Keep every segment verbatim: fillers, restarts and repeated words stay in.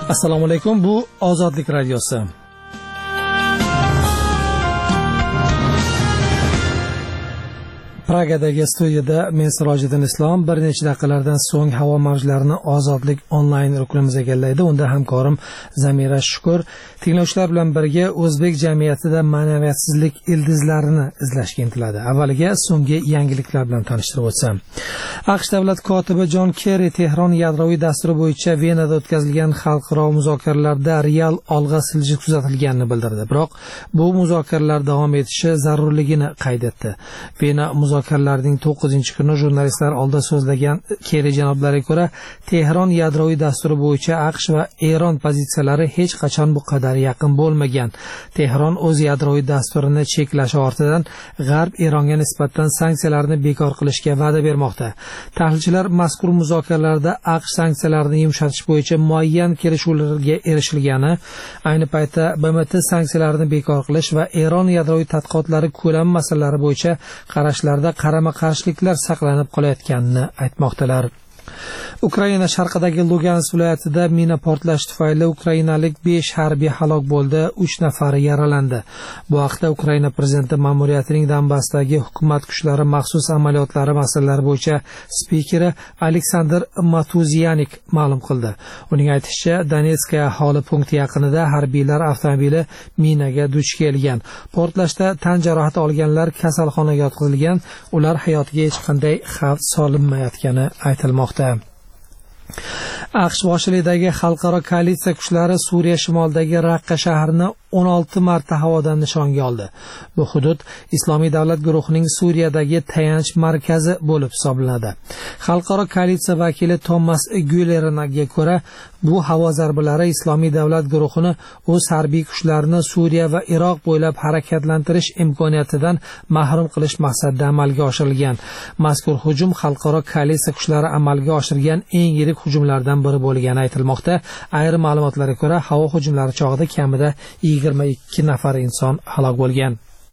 Assalomu alaykum, bu Ozodlik radiosi. Pragadagi studiyada men Sirojiddin Islom bir necha daqiqalardan so'ng havo mavjlarini Ozodlik onlayn ruknimiz egallaydi. Unda hamkorim Zamira Shukur tinglovchilar bilan birga o'zbek jamiyatida ma'naviyatsizlik ildizlarini izlashga intiladi. Avvaliga so'nggi yangiliklar bilan tanishtirib o'tsam. AQSh davlat kotibi Jon Kerri Tehron yadroviy dasturi bo'yicha Venada o'tkazilgan xalqaro muzokaralarda real olg'a siljish kuzatilganini bildirdi. Biroq bu muzokaralar davom etishi zarurligini qayd etdi. Vena muzokaralarning to'qqizinchi kuni jurnalistlar oldida so'zlagan Kerri janoblariga ko'ra, Tehron yadroviy dasturi bo'yicha AQSh va Eron pozitsiyalari hech qachon bu qadar yaqin bo'lmagan. Tehron o'z yadroviy dasturini cheklashi ortidan G'arb Eronga nisbatan sanksiyalarni bekor qilishga va'da bermoqda. Tahlilchilar mazkur muzokaralarda AQSh sanksiyalarini yumshatish bo'yicha muayyan kelishuvlarga erishilgani, ayni paytda B M T sanksiyalarini bekor qilish va Eron yadroviy tadqiqotlari ko'lami masalalari bo'yicha qarashlarda qarama-qarshiliklar saqlanib qolayotganini aytmoqdalar. Ukraina sharqidagi Lugansk viloyatida mina portlashi tufayli ukrainalik besh harbiy halok bo'ldi, uch nafari yaralandi. Bu haqda Ukraina prezidenti ma'muriyatining Donbassdagi hukumat kuchlari maxsus amaliyotlari masalalari bo'yicha spikeri Aleksandr Matuzyanik ma'lum qildi. Uning aytishicha, Donetskaya aholi punkti yaqinida harbiylar avtomobili minaga duch kelgan. Portlashda tan jarohati olganlar kasalxonaga yotqizilgan, ular hayotiga hech qanday xavf solinmayotgani aytilmoqda. AQSh boshchiligidagi xalqaro koalitsiya kuchlari Suriya shimolidagi Raqqa shahrini o'n olti marta havodan nishonga oldi. Bu hudud Islomiy davlat guruhining Suriyadagi tayanch markazi bo'lib hisoblanadi. Xalqaro koalitsiya vakili Thomas Güller'ga ko'ra, bu havo zarbalari Islomiy davlat guruhini o'z harbiy kuchlarini Suriya va Iroq bo'ylab harakatlantirish imkoniyatidan mahrum qilish maqsadida amalga oshirilgan. Mazkur hujum xalqaro koalitsiya kuchlari amalga oshirgan eng yirik hujumlardan biri bo'lgani aytilmoqda. Ayrim ma'lumotlarga ko'ra, havo hujumlari chog'ida kamida yigirma ikki nafar inson halok bo'lgan.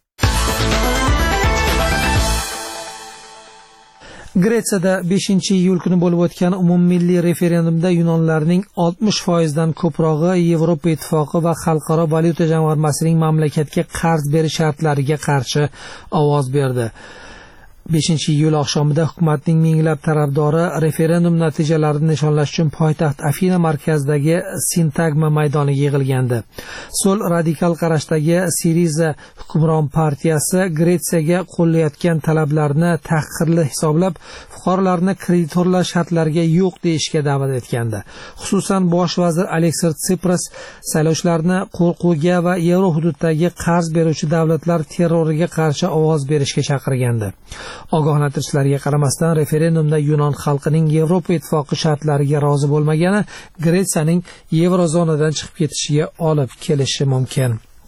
Gretsiyada beshinchi iyul kuni bo'lib o'tgan umummilliy referendumda yunonlarning oltmish foiz dan ko'prog'i Yevropa Ittifoqi va Xalqaro valyuta jamg'armasining mamlakatga qarz berish shartlariga qarshi ovoz berdi. beshinchi iyul oqshomida hukumatning minglab tarafdori referendum natijalarini nishonlash uchun poytaxt Afina markazidagi Sintagma maydoniga yig'ilgandi. So'l radikal qarashdagi Siriza hukmron partiyasi Gretsiyaga qo'llayotgan talablarni tahqirli hisoblab, fuqarolarni kreditorlar shartlariga yo'q deyishga da'vat etgandi. Xususan, bosh vazir Aleksis Tsipras saylovchilarni qo'rquvga va yevro hududdagi qarz beruvchi davlatlar terroriga qarshi ovoz berishga chaqirgandi. Ogohlantirishlarga qaramasdan referendumda Yunon xalqining Yevropa Ittifoqi shartlariga rozi bo'lmagani Gretsiyaning yevrozonadan chiqib ketishiga olib kelishi mumkin.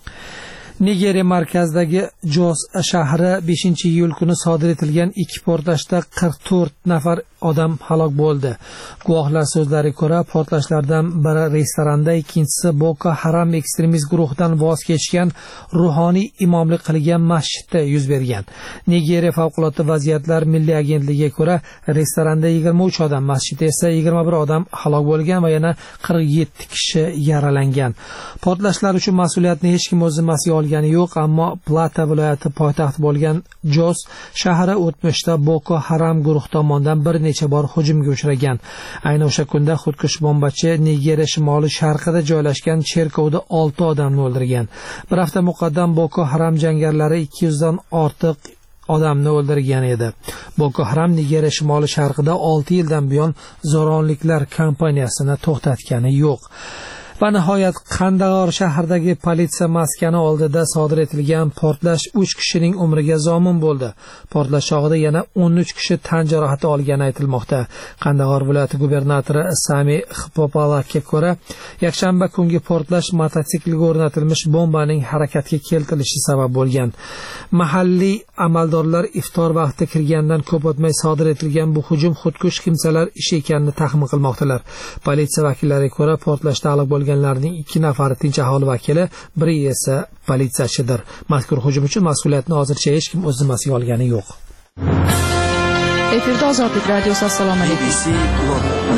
Nigeriya markazidagi Jos shahri beshinchi iyul kuni sodir etilgan ikki portlashda qirq to'rt nafar odam halok bo'ldi. Guvohlar so'zlariga ko'ra, portlashlardan biri restoranda, ikkinchisi Boko Haram ekstremist guruhidan voz kechgan ruhoniy imomlik qilgan masjidda yuz bergan. Nigeriya favqulodda vaziyatlar milliy agentligiga ko'ra, restoranda yigirma uch odam, masjidda esa yigirma bir odam halok bo'lgan va yana qirq yetti kishi yaralangan. Portlashlar uchun mas'uliyatni hech kim o'z zimmasiga olgani yo'q, ammo Plata viloyati poytaxti bo'lgan Jos shahri o'tmishda Boko Haram guruhi tomonidan bir necha bor hujumga uchragan. Ayni o'sha kunda xudkush bombachi Nigeriya shimoli sharqida joylashgan cherkovda olti odamni o'ldirgan. Bir hafta muqaddam Boko Haram jangarilari ikki yuz dan ortiq odamni o'ldirgan edi. Boko Haram Nigeriya shimoli sharqida olti yildan buyon zo'ravonliklar kampaniyasini to'xtatgani yo'q. Va nihoyat Qandag'or shahridagi politsiya maskani oldida sodir etilgan portlash uch kishining umriga zomin bo'ldi. Portlash chog'ida yana o'n uch kishi tan jarohati olgani aytilmoqda. Qandag'or viloyati gubernatori Sami Xpopalakka ko'ra, yakshanba kungi portlash mototsiklga o'rnatilmish bombaning harakatga keltirilishi sabab bo'lgan. Mahalliy amaldorlar iftor vaqti kirgandan ko'p o'tmay sodir etilgan bu hujum xudkush kimsalar ishi ekanini taxmin qilmoqdalar. Politsiya vakillariga ko'ra, portlashda halok bo'lganlarning ikki nafari tinch aholi vakili, biri esa politsiyachidir. Mazkur hujum uchun mas'uliyatni hozircha hech kim o'z zimmasiga olgani yo'q. Efirda Ozodlik radiosi. Assalomu alaykum.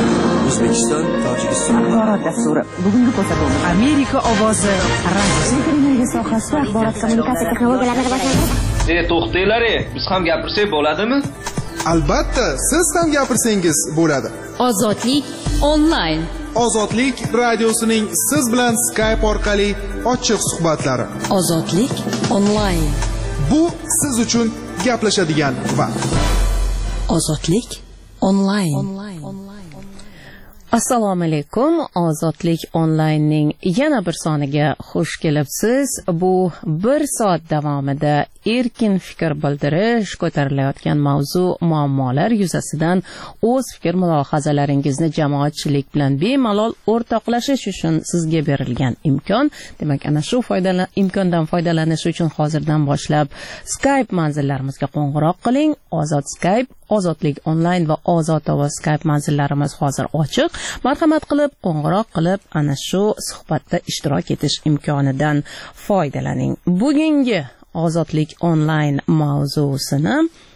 O'zbekiston, Tojikiston. Axborot dasturi. Bugungi ko'rsatuvimiz Amerika ovozi radio televiziya sohasida axborot kommunikatsiya texnologiyalarini rivojlantirish. E, to'xtanglar, biz ham gapirsak bo'ladimi? Albatta, siz ham gapirsangiz bo'ladi. Ozodlik onlayn. Ozodlik radiosining siz bilan Skype orqali ochiq suhbatlari. Ozodlik onlayn. Bu siz uchun gaplashadigan vaqt. Ozodlik onlayn. Assalomu alaykum. Ozodlik onlaynning yana bir soniga xush kelibsiz. Bu bir soat davomida erkin fikr bildirish, ko'tarilayotgan mavzu, muammolar yuzasidan o'z fikr mulohazalaringizni jamoatchilik bilan bemalol o'rtoqlashish uchun sizga berilgan imkon. Demak, ana shu foydala imkondan foydalanish uchun hozirdan boshlab Skype manzillarimizga qo'ng'iroq qiling. Ozod Skype, Ozodlik onlayn va Ozod ovoz Skype manzillarimiz hozir ochiq. Marhamat qilib qo'ng'iroq qilib ana shu suhbatda ishtirok etish imkonidan foydalaning. Bugungi Ozodlik onlayn mavzusini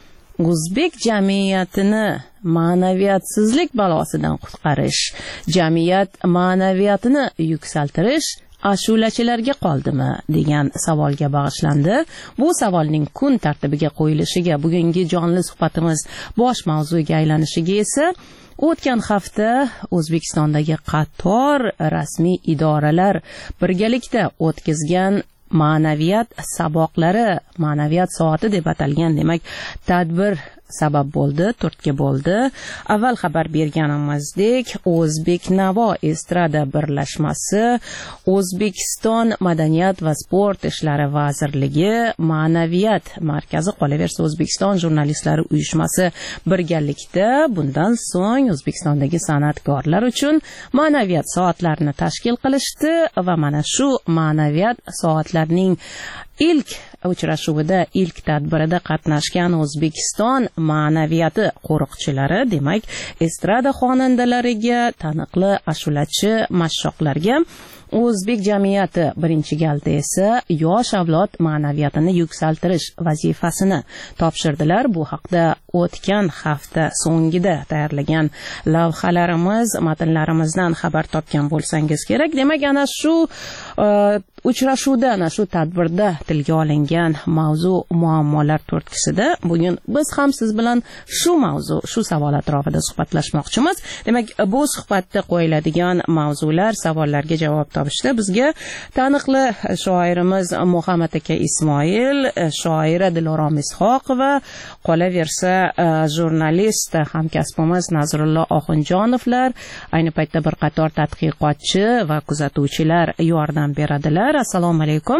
o'zbek jamiyatini ma'naviyatsizlik balosidan qutqarish, jamiyat ma'naviyatini yuksaltirish ashulachilarga qoldimi degan savolga bag'ishlandi. Bu savolning kun tartibiga qo'yilishiga, bugungi jonli suhbatimiz bosh mavzuga aylanishiga esa o'tgan hafta O'zbekistondagi qator rasmiy idoralar birgalikda o'tkazgan ma'naviyat saboqlari, ma'naviyat soati deb atalgan, demak, tadbir sabab bo'ldi, turtki bo'ldi. Avval xabar berganimizdek, O'zbek Navo estrada birlashmasi, O'zbekiston Madaniyat va sport ishlari vazirligi, Ma'naviyat markazi, qolaversa O'zbekiston jurnalistlari uyushmasi birgalikda bundan so'ng O'zbekistondagi san'atkorlar uchun ma'naviyat soatlarini tashkil qilishdi va mana shu ma'naviyat soatlarining ilk uchrashuvida, ilk tadbirida qatnashgan O'zbekiston ma'naviyati qo'riqchilari, demak, estrada xonandalariga, taniqli ashulachi mashshoqlarga o'zbek jamiyati birinchi galda esa yosh avlod ma'naviyatini yuksaltirish vazifasini topshirdilar. Bu haqda o'tgan hafta so'ngida tayyorlagan lavhalarimiz, matnlarimizdan xabar topgan bo'lsangiz kerak. Demak, ana shu uh, uchrashuvda, ana shu tadbirda tilga olingan mavzu, muammolar to'rtkisida bugun biz ham siz bilan shu mavzu, shu savol atrofida suhbatlashmoqchimiz. Demak, bu suhbatda qo'yiladigan mavzular, savollarga javob topishda bizga taniqli shoirimiz Muhammad aka Ismoil, shoira Dilorom Ishoqova, qolaversa jurnalist hamkasbimiz Nazrullo Oxunjonovlar, ayni paytda bir qator tadqiqotchi va kuzatuvchilar yordam beradilar. Assalomu alaykum.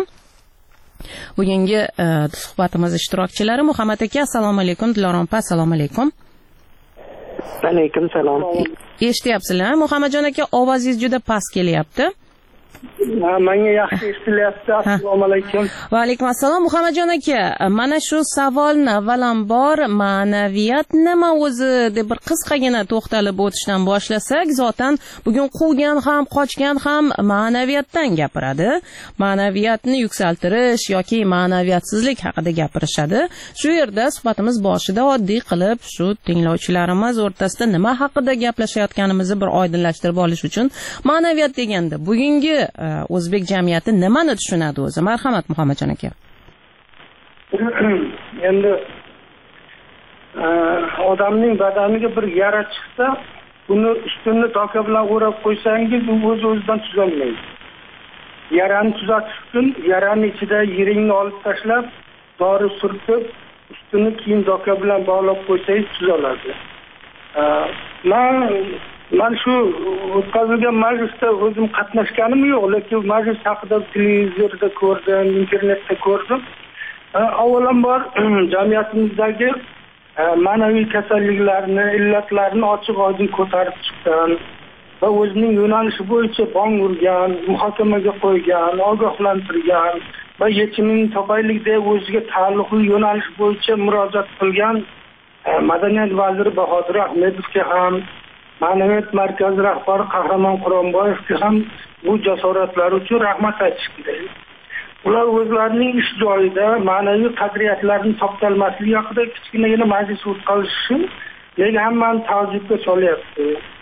Bugungi uh, suhbatimiz ishtirokchilari Muhammad aka, assalomu alaykum. Dilorom opa, assalomu alaykum. Alaykum salom. Eshityapsizlar? Muhammadjon aka, ovozingiz juda past kelyapti. Menga yaxshi eshitilyapti. Assalomu alaykum. Va alaykum assalom. Muhammadjon aka, mana shu savolni avvalambor ma'naviyat nima o'zi deb bir qisqagina to'xtalib o'tishdan boshlasak, zotan bugun quvgan ham, qochgan ham ma'naviyatdan gapiradi. Ma'naviyatni yuksaltirish yoki ma'naviyatsizlik haqida gapirishadi. Shu yerda suhbatimiz boshida oddiy qilib shu tinglovchilarimiz o'rtasida nima haqida gaplashayotganimizni bir oydinlashtirib olish uchun ma'naviyat deganda bugungi o'zbek jamiyati nimani tushunadi o'zi? Marhamat Muhammadjon aka. Endi odamning badaniga bir yara chiqsa, uni ustunni doka bilan o'rab qo'ysangiz, u o'z-o'zidan tuzalmaydi. Yarani tuzatish uchun yaraning ichida yiringni olib tashlab, dori surtib, ustuni keyin doka bilan bog'lab qo'ysangiz tuzaladi. Men Men shu o'tkazilgan majlisda o'zim qatnashganim yo'q, lekin majlis haqida televizorda ko'rdim, internetda ko'rdim. Avvalambor jamiyatimizdagi ma'naviy kasalliklarni, illatlarni ochiq-oydin ko'tarib chiqqan va o'zining yo'nalishi bo'yicha bong urgan, muhokamaga qo'ygan, ogohlantirgan va yechimini topaylik deb o'ziga taalluqli yo'nalish bo'yicha murojaat qilgan Madaniyat vaziri Bahodir Ahmedovga ham, Ma'naviyat markazi rahbari Qahramon Quronboyevga ham bu jasoratlari uchun rahmat aytish kerak. Ular o'zlarining ish joyida ma'naviy qadriyatlarni toptalmasligi haqida kichkinagina majlis o'tkazishi, lekin hammani ta'jubga solyapti.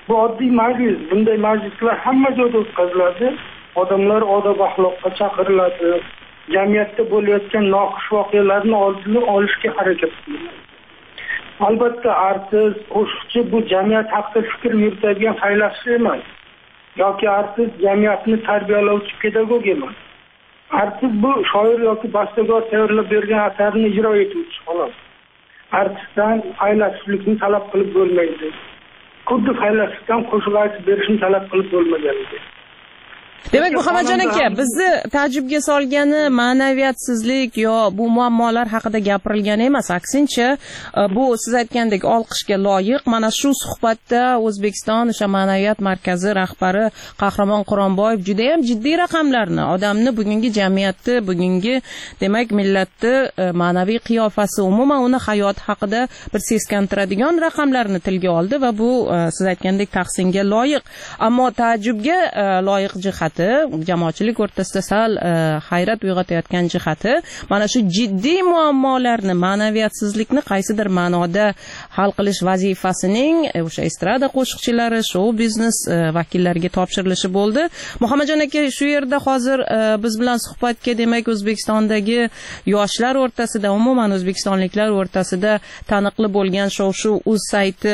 Bu oddiy majlis. Bunday majlislar hamma joyda o'tkaziladi. Odamlar odob axloqqa chaqiriladi. Jamiyatda bo'layotgan noxush voqealarni oldini olishga harakat qilinadi. Albatta, artist, qo'shiqchi bu jamiyat haqida fikr yuritadigan faylasuf emas. Yoki artist jamiyatni tarbiyalovchi pedagog emas. Artist bu shoir yoki bastakor tayyorlab bergan asarni ijro etuvchi xolos. Artistdan faylasuflikni talab qilib bo'lmaydi. Xuddi faylasufdan qo'shiq aytib berishni talab qilib bo'lmaganidek. Demak, Muhammadjon aka, bizni ta'jubga solgani ma'naviyatsizlik yo bu muammolar haqida gapirilgani emas, aksincha, bu siz aytgandek olqishga loyiq. Mana shu suhbatda O'zbekiston o'sha ma'naviyat markazi rahbari Qahramon Quronboyev juda ham jiddiy raqamlarni, odamni bugungi jamiyatni, bugungi demak millatni ma'naviy qiyofasi, umuman uni hayoti haqida bir seskantiradigan raqamlarni tilga oldi va bu siz aytgandek tahsinga loyiq. Ammo ta'jubga loyiq jihat jamoatchilik o'rtasida sal hayrat uyg'otayotgan jihati mana shu jiddiy muammolarni, ma'naviyatsizlikni qaysidir ma'noda hal qilish vazifasining o'sha estrada qo'shiqchilari, shou biznes vakillariga topshirilishi bo'ldi. Muhammadjon aka, shu yerda hozir biz bilan suhbatga demak O'zbekistondagi yoshlar o'rtasida, umuman o'zbekistonliklar o'rtasida taniqli bo'lgan shov-shu uz sayti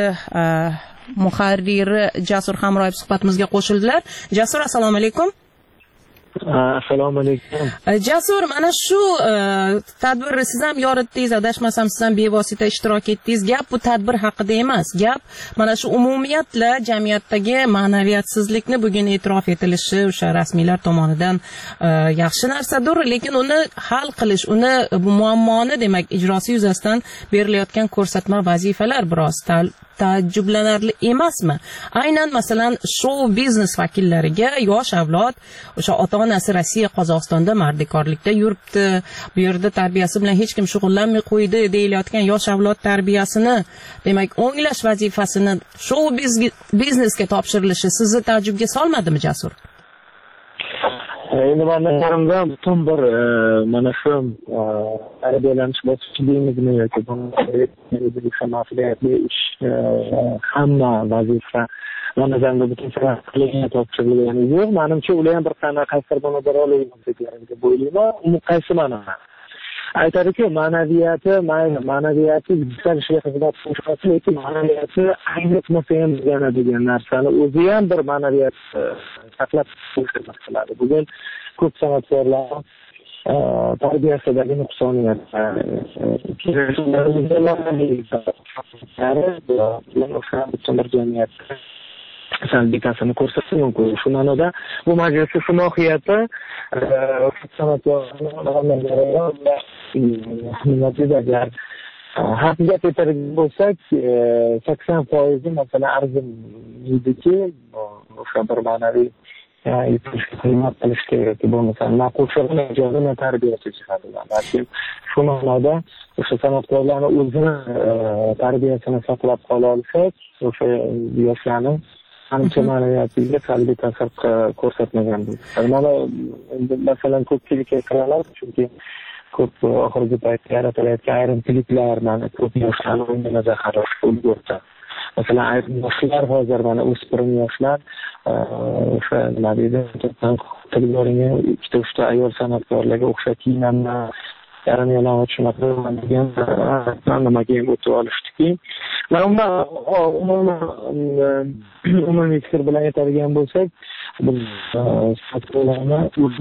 muharriri Jasur Hamroyev suhbatimizga qo'shildilar. Jasur, assalomu alaykum. Assalomu alaykum. Jasur, mana shu tadbirni siz ham yoritdingiz, adashmasam siz ham bevosita ishtirok etdingiz. Gap bu tadbir haqida emas. Gap mana shu umumiyatla jamiyatdagi ma'naviyatsizlikni bugun e'tirof etilishi o'sha rasmiylar tomonidan yaxshi narsadir, lekin uni hal qilish, uni bu muammoni demak ijrosi yuzasidan berilayotgan ko'rsatma vazifalar biroz taajjublanarli emasmi? Aynan masalan shou biznes vakillariga yosh avlod o'sha ota-onasi Rossiya, Qozog'istonda mardikorlikda yuribdi, bu yerda tarbiyasi bilan hech kim shug'ullanmay qo'ydi deyilayotgan yosh avlod tarbiyasini demak o'nglash vazifasini shou biznesga topshirilishi sizni taajjubga solmadimi, Jasur? Endi men nazarimda butun bir mana shu tarbiyalanish bosqichi deymizmi yoki bunday mas'uliyatli ish hamma vazifa men nazarimda butun qilingan topshirilgani yo'q. Menimcha ular ham bir qanaqasidir buni bir olaymiz deb o'ylayman. U qaysi ma'noda? Aytadiki, ma'naviyati, ma'naviyati yuksalishga xizmat qilishi, lekin ma'naviyati aynitmasa ham yana degan narsani o'zi ham bir ma'naviyat saqlab xizmat qiladi. Bugun ko'p san'atkorlar tarbiyasidagi nuqsoniyatlar, butun bir jamiyatda salbiy ta'sirini ko'rsatishi mumkin. Shu ma'noda bu majlisning shu mohiyati san'atkorlar haqiga ko'tarib bo'lsak, sakson foizi masalan arzimaydiki, o'sha bir ma'naviy xizmat qilish kerak bo'lmasa, ma'qul shug'ullar ijodini tarbiyachi chiqadilar. Balki shu ma'noda o'sha san'atkorlarni o'zini tarbiyasini saqlab qola olsak, o'sha yoshlarni ancha ma'naviyatiga salbiy ta'sir ko'rsatmagan bo'ladi. Mana masalan ko'pchilikka qaralar, chunki ko'p oxirgi paytda yaratilayotgan ayrim kliplar mana ko'p yoshlarni o'yinida qarash ulgurdi. Masalan, ayrim yoshlar hozir mana o'spirim yoshlar o'sha nima deydi, tilgoringa ikkita uchta ayol san'atkorlarga o'xshab kiyinaman, yarim yalang'och shunaqa degan nimaga ham o'tib olishdiki, mana umuman umumiy fikr bilan aytadigan bo'lsak, biz san'atkorlarni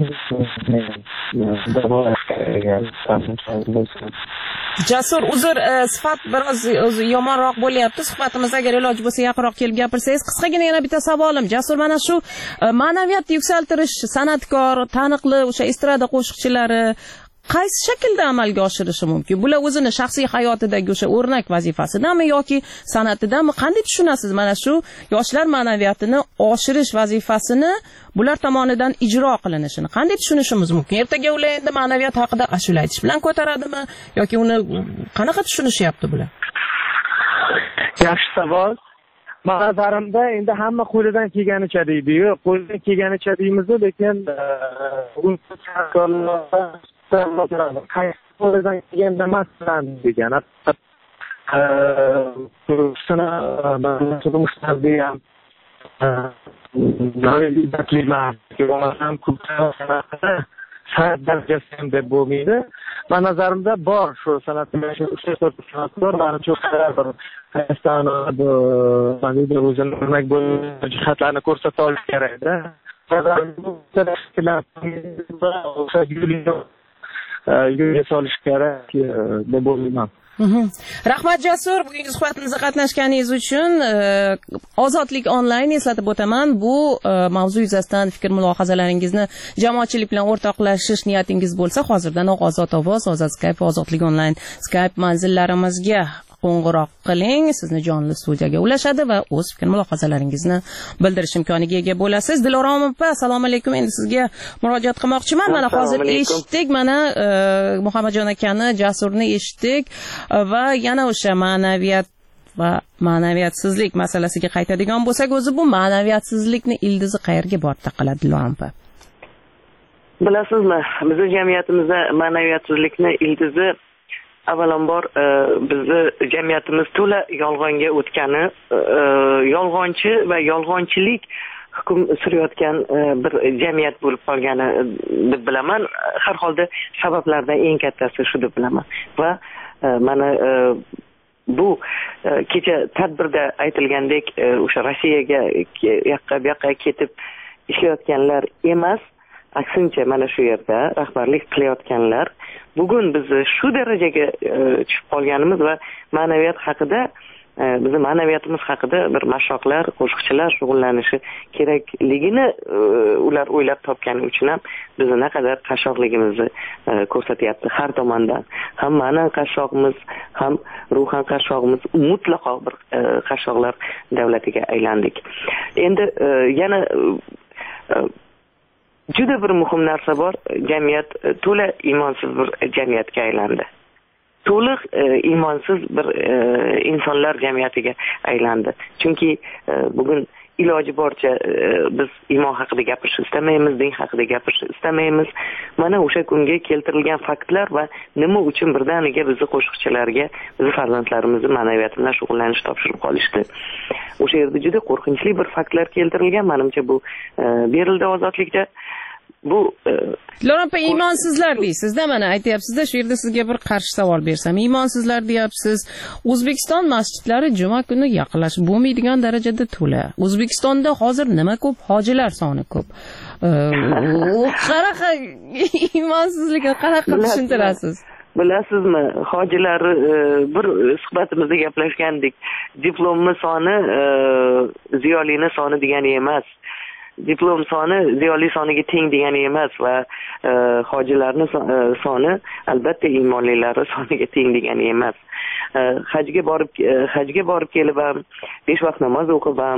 Jasur, uzr, sifat biroz o'zi yomonroq bo'lyapti. Suhbatimiz agar iloji bo'lsa yaqinroq kelib gapirsangiz. Qisqagina yana bitta savolim. Jasur, mana shu ma'naviyatni yuksaltirish san'atkor, taniqli o'sha estrada qo'shiqchilari qaysi shaklda amalga oshirishi mumkin? Bular o'zini shaxsiy hayotidagi o'sha o'rnak vazifasidami yoki san'atidami? Qanday tushunasiz mana shu yoshlar ma'naviyatini oshirish vazifasini bular tomonidan ijro qilinishini qanday tushunishimiz mumkin? Ertaga ular endi ma'naviyat haqida ashula aytish bilan ko'taradimi yoki uni qanaqa tushunishyapti bular? Yaxshi savol. Mana nazarimda endi hamma qo'lidan kelganicha deydi-yu, qo'lidan kelganicha deymiz, lekin bugun san'atkorlar qaysi qo'lidan kelganda masalan degan turmushlarni ham navbatlilar bo'lmasam ko'pchilik san'atida san'at darajasi ham deb bo'lmaydi. Men nazarimda bor shu san'atda shu uchta to'rtta san'at bor. Manimcha bir Hayaston manida o'zini o'rnak bo'lgan jihatlarni ko'rsata olish kerak-da. Yo'lga solish kerak deb o'ylayman. Rahmat Jasur, bugungi suhbatimizda qatnashganingiz uchun. Ozodlik onlayn eslatib o'taman, bu mavzu yuzasidan fikr mulohazalaringizni jamoatchilik bilan o'rtoqlashish niyatingiz bo'lsa, hozirdan Ozod ovoz, Ozod Skype va Ozodlik onlayn Skype manzillarimizga qo'ng'iroq qiling, sizni jonli studiyaga ulashadi va o'z fikr mulohazalaringizni bildirish imkoniga ega bo'lasiz. Dilorom opa, assalomu alaykum. Endi sizga murojaat qilmoqchiman. Mana hozir eshitdik, mana Muhammadjon akani, Jasurni eshitdik va yana o'sha ma'naviyat va ma'naviyatsizlik masalasiga qaytadigan bo'lsak, o'zi bu ma'naviyatsizlikni ildizi qayerga borib taqaladi, Dilorom opa? Bilasizmi, bizning jamiyatimizda ma'naviyatsizlikni ildizi avvalambor bizni jamiyatimiz to'la yolg'onga o'tgani, yolg'onchi va yolg'onchilik hukm surayotgan bir jamiyat bo'lib qolgani deb bilaman. Har holda sabablardan eng kattasi shu deb bilaman. Va mana bu kecha tadbirda aytilgandek o'sha Rossiyaga yoqqa bu yoqqa ketib ishlayotganlar emas, aksincha mana shu yerda rahbarlik qilayotganlar. Bugun biz shu darajaga tushib qolganimiz va ma'naviyat haqida, bizni ma'naviyatimiz haqida bir mashshoqlar, qo'shiqchilar shug'ullanishi kerakligini ular o'ylab topgani uchun ham bizni naqadar qashshoqligimizni ko'rsatyapti har tomondan. Ham ma'nan qashshoqmiz, ham ruhan qashshoqmiz, mutlaqo bir qashshoqlar davlatiga aylandik. Endi yana juda bir muhim narsa bor. Jamiyat to'la iymonsiz bir jamiyatga aylandi. To'liq iymonsiz bir insonlar jamiyatiga aylandi. Chunki bugun iloji boricha biz iymon haqida gapirishni istamaymiz, din haqida gapirishni istamaymiz. Mana o'sha kunga keltirilgan faktlar va nima uchun birdaniga bizni qo'shiqchilarga, bizni farzandlarimizni ma'naviyat bilan shug'ullanish topshirib qolishdi. O'sha yerda juda qo'rqinchli bir faktlar keltirilgan. Menimcha bu berildi ozodlikda. Bu Lo'rampa iymonsizlar deysizda, mana aytyapsizda, shu yerda sizga bir qarshi savol bersam, iymonsizlar deyapsiz. O'zbekiston masjidlari juma kuni yaqinlashib bo'lmaydigan darajada to'la. O'zbekistonda hozir nima ko'p? Hojilar soni ko'p. Qanaqa iymonsizlikni qanaqa tushuntirasiz? Bilasizmi, hojilar bir suhbatimizda gaplashgandik. Diplomni soni ziyolini soni degani emas. Diplom soni ziyoli soniga teng degani emas va hojilarning soni albatta iymonlilari soniga teng degani emas. Hajga borib hajga borib kelib ham besh vaqt namoz o'qib ham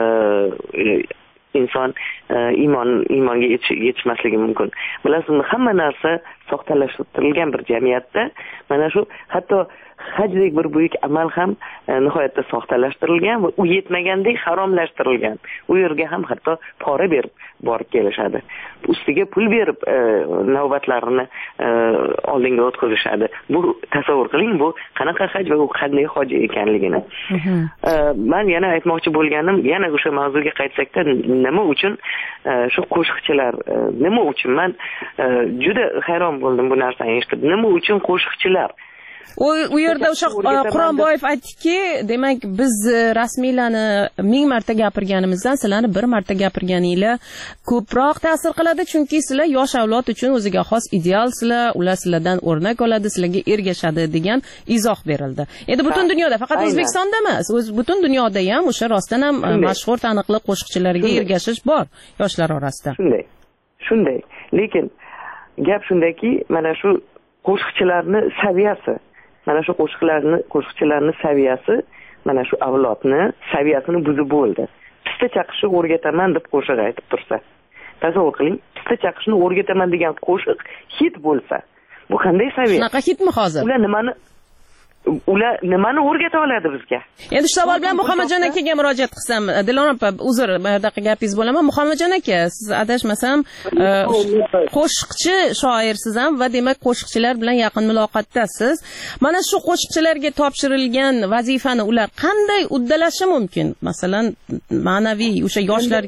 inson iymon iymonga yetishmasligi mumkin. Bilasizmi, hamma narsa soxtalashtirilgan bir jamiyatda mana shu hatto hajlik bir buyuk amal ham nihoyatda soxtalashtirilgan va u yetmagandek haromlashtirilgan. U yerga ham hatto pora berib borib kelishadi. Ustiga pul berib navbatlarini oldinga o'tkazishadi. Bu tasavvur qiling, bu qanaqa haj va u qanday hoji ekanligini. Men yana aytmoqchi bo'lganim, yana o'sha mavzuga qaytsakda, nima uchun shu qo'shiqchilar, nima uchun men juda hayron bo'ldim bu narsani eshitib. Nima uchun qo'shiqchilar? U yerda o'sha Quronboyev aytdiki, demak biz rasmiylarni ming marta gapirganimizdan sizlarni bir marta gapirganinglar ko'proq ta'sir qiladi, chunki sizlar yosh avlod uchun o'ziga xos idealsizlar, ular sizlardan o'rnak oladi, sizlarga ergashadi degan izoh berildi. Endi butun dunyoda, faqat O'zbekistonda emas, o'z butun dunyoda ham o'sha rostdan ham mashhur taniqli qo'shiqchilarga ergashish bor yoshlar orasida. Shunday. Shunday. Lekin gap shundaki, mana shu qo'shiqchilarni saviyasi, mana shu qo'shiqlarni, qo'shiqchilarni saviyasi, mana shu avlodni saviyasini buzib bo'ldi. Pista chaqishni o'rgataman deb qo'shiq aytib tursa. Tasavvur qiling, pista chaqishni o'rgataman degan qo'shiq hit bo'lsa, bu qanday saviya? Shunaqa hitmi hozir? Ular nimani ular nimani o'rgata oladi bizga? Endi shu savol bilan Muhammadjon akaga murojaat qilsam, Dilorom opa, uzr, bu yerda gapingiz bo'laman. Muhammadjon aka, siz adashmasam, qo'shiqchi shoirsiz ham va demak qo'shiqchilar bilan yaqin muloqotdasiz. Mana shu qo'shiqchilarga topshirilgan vazifani ular qanday uddalashi mumkin? Masalan, ma'naviy o'sha yoshlar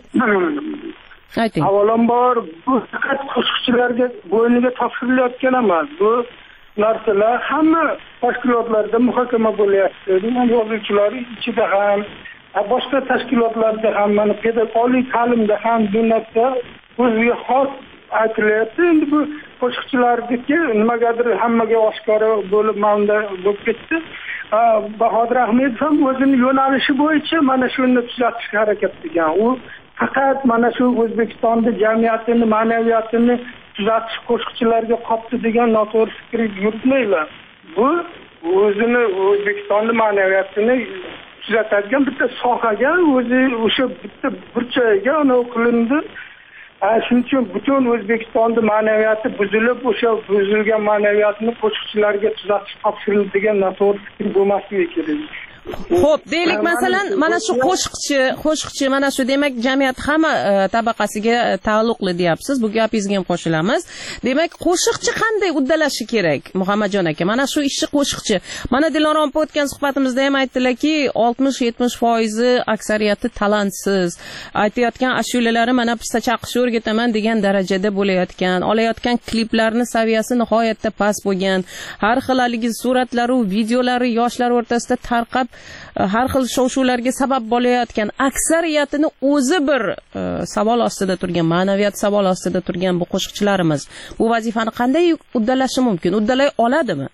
ayting. Avvalambor bu faqat qo'shiqchilarga bo'yniga topshirilayotgan emas. Bu narsalar hamma tashkilotlarda muhokama bo'lyapti. Yozuvchilar ichida ham, boshqa tashkilotlarda ham, mana pedagogik ta'limda ham bu narsa o'ziga xos aytilyapti. Endi bu qo'shiqchilarniki nimagadir hammaga oshkora bo'lib manda bo'lib ketdi. Bahodir Ahmedov ham o'zini yo'nalishi bo'yicha mana shuni tuzatishga harakat qilgan. U faqat mana shu O'zbekistonda jamiyatini, ma'naviyatini tuzatish qo'shiqchilarga qopti degan noto'g'ri fikr yuritmaylar. Bu o'zini O'zbekistonda ma'naviyatini tuzatadigan bitta sohaga, o'zi o'sha bitta burchagiga anav qilindi. Shuning uchun butun O'zbekistonda ma'naviyati buzilib, o'sha buzilgan ma'naviyatni qo'shiqchilarga tuzatish topshirildi degan noto'g'ri fikr bo'lmasligi kerak. Xo'p, deylik masalan, mana shu qo'shiqchi, qo'shiqchi mana shu demak jamiyat hamma tabaqasiga taalluqli deyapsiz. Bu gapingizga ham qo'shilamiz. Demak, qo'shiqchi qanday uddalashi kerak, Muhammadjon aka? Mana shu ishchi qo'shiqchi. Mana Dilorom opa o'tgan suhbatimizda ham aytdilarki, oltmish yetmish foiz aksariyati talantsiz. Aytayotgan ashulalari mana pista chaqishni o'rgataman degan darajada bo'layotgan, olayotgan kliplarni saviyasi nihoyatda past bo'lgan. Har xil haligi suratlari, videolari yoshlar o'rtasida tarqab har xil shov-shuvlarga sabab bo'layotgan, aksariyatini o'zi bir e, savol ostida turgan, ma'naviyat savol ostida turgan bu qo'shiqchilarimiz bu vazifani qanday uddalashi mumkin? Uddalay oladimi?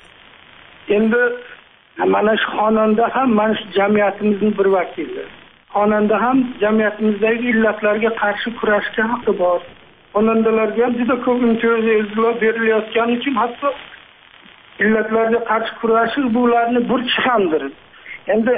Endi mana shu xonanda ham mana shu jamiyatimizning bir vakili. Xonanda ham jamiyatimizdagi illatlarga qarshi kurashga haqqi bor. Xonandalarga ham juda ko'p imtiyozlar berilayotgani uchun hatto illatlarga qarshi kurashish bularni burchi hamdir. Endi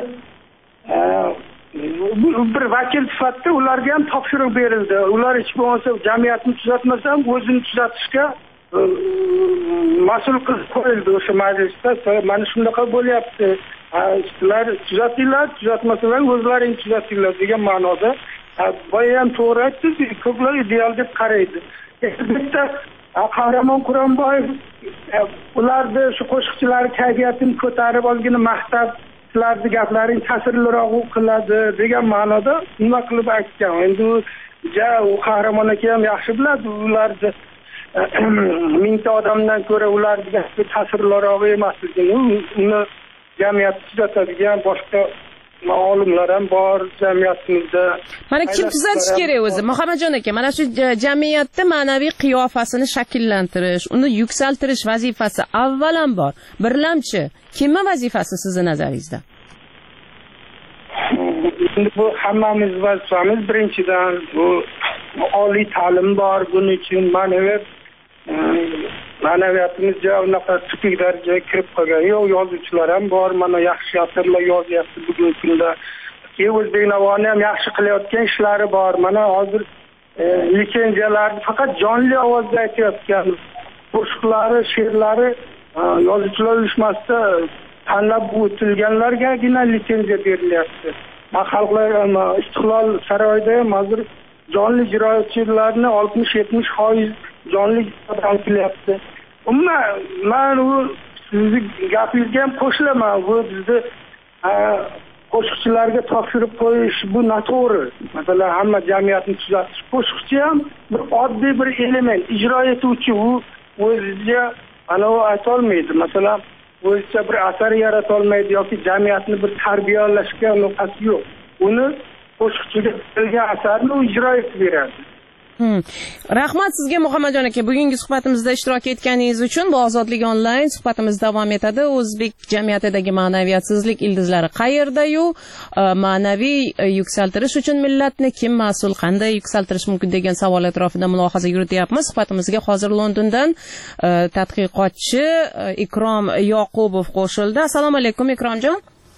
bu bir vakil sifatida ularga ham topshiriq berildi. Ular hech bo'lmasa jamiyatni tuzatmasa ham o'zini tuzatishga mas'ul qilib qo'yildi o'sha majlisda. Mana shunaqa bo'lyapti. Sizlar tuzatinglar, tuzatmasalar o'zlaring tuzatinglar degan ma'noda. Boya ham to'g'ri aytdingiz, ko'plar ideal deb qaraydi. Bitta Qahramon Quronboyev ularni shu qo'shiqchilar kayfiyatini ko'tarib olgani maqtab sizlarning gaplaring ta'sirliroq qiladi degan ma'noda nima qilib aytgan. Endi ja u Qahramon aka ham yaxshi biladi, ularni mingta odamdan ko'ra ularning gapi ta'sirliroq emasligini, uni jamiyat tuzatadigan boshqa olimlar ham bor jamiyatimizda. Mana kim tuzatish kerak o'zi? Muhammadjon aka, mana shu jamiyatda ma'naviy qiyofasini shakllantirish, uni yuksaltirish vazifasi avvalambor birlamchi kimning vazifasi sizning nazaringizda? Bu hammamiz vazifamiz. Birinchidan bu oliy ta'lim bor, buning uchun ma'naviyat ma'naviyatimizga unaqa tupik darajaga kirib qolgan. Yo'q, yozuvchilar ham bor, mana yaxshi asarlar yozyapti bugungi kunda. Keyin O'zbek Navoiyning ham yaxshi qilayotgan ishlari bor. Mana hozir litsenziyalarni faqat jonli ovozda aytayotgan qo'shiqlari, she'rlari yozuvchilar uyushmasida tanlab o'tilganlargagina litsenziya berilyapti. Xalqlar Istiqlol saroyida ham hozir jonli ijrochilarni oltmish yetmish foiz jonli ijrodan qilyapti. Umuman men u sizning gapingizga ham qo'shilaman. Bu bizni qo'shiqchilarga topshirib qo'yish bu noto'g'ri. Masalan, hamma jamiyatni tuzatish, qo'shiqchi ham bir oddiy bir element, ijro etuvchi, u o'ziga ana u aytolmaydi. Masalan, o'zicha bir asar yarata olmaydi yoki jamiyatni bir tarbiyalashga aloqasi yo'q. Uni qo'shiqchiga berilgan asarni u ijro etib beradi. Hmm. Rahmat sizga Muhammadjon aka, bugungi suhbatimizda ishtirok etganingiz uchun. Bu Ozodlik onlayn suhbatimiz davom etadi. O'zbek jamiyatidagi ma'naviyatsizlik ildizlari qayerda-yu, ma'naviy yuksaltirish uchun millatni kim mas'ul, qanday yuksaltirish mumkin degan savol atrofida mulohaza yurityapmiz. Suhbatimizga hozir Londondan tadqiqotchi Ikrom Yoqubov qo'shildi. Assalomu alaykum Ikromjon.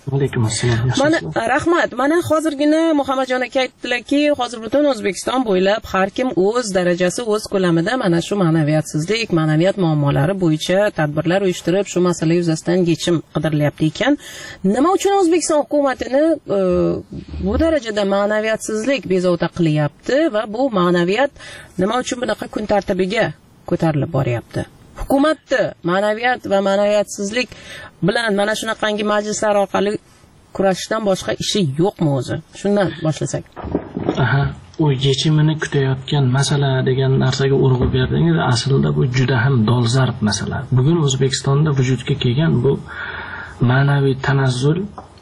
Alaykum assalom. Mana rahmat. Mana hozirgina Muhammadjon aka aytdilarki, hozir butun O'zbekiston bo'ylab har kim o'z darajasi, o'z ko'lamida mana shu ma'naviyatsizlik, ma'naviyat muammolari bo'yicha tadbirlar uyushtirib, shu masala yuzasidan yechim qidirilyapti ekan. Nima uchun O'zbekiston hukumatini e, bu darajada ma'naviyatsizlik bezovta qilyapti va bu ma'naviyat nima uchun bunaqa kun tartibiga ko'tarilib boryapti? Hukumatni ma'naviyat va ma'naviyatsizlik bilan mana shunaqangi majlislar orqali kurashishdan boshqa ishi yo'qmi o'zi? Shundan boshlasak. Aha, u yechimini kutayotgan masala degan narsaga urg'u berdingiz. Aslida bu juda ham dolzarb masala. Bugun O'zbekistonda vujudga kelgan bu ma'naviy tanazzul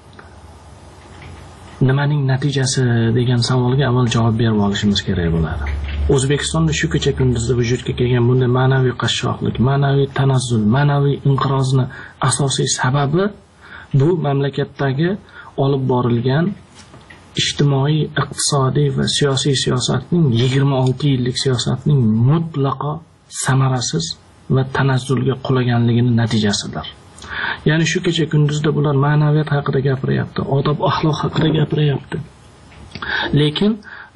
nimaning natijasi degan savolga avval javob berib olishimiz kerak bo'ladi. O'zbekistonda shu kecha kunduzda vujudga kelgan bunday ma'naviy qashshoqlik, ma'naviy tanazzul, ma'naviy inqirozni asosiy sababi bu mamlakatdagi olib borilgan ijtimoiy, iqtisodiy va siyosiy siyosatning yigirma olti yillik siyosatning mutlaqo samarasiz va tanazzulga qulaganligini natijasidir. Ya'ni shu kecha kunduzda bular ma'naviyat haqida gapiryapti, odob axloq haqida gapiryapti. Lekin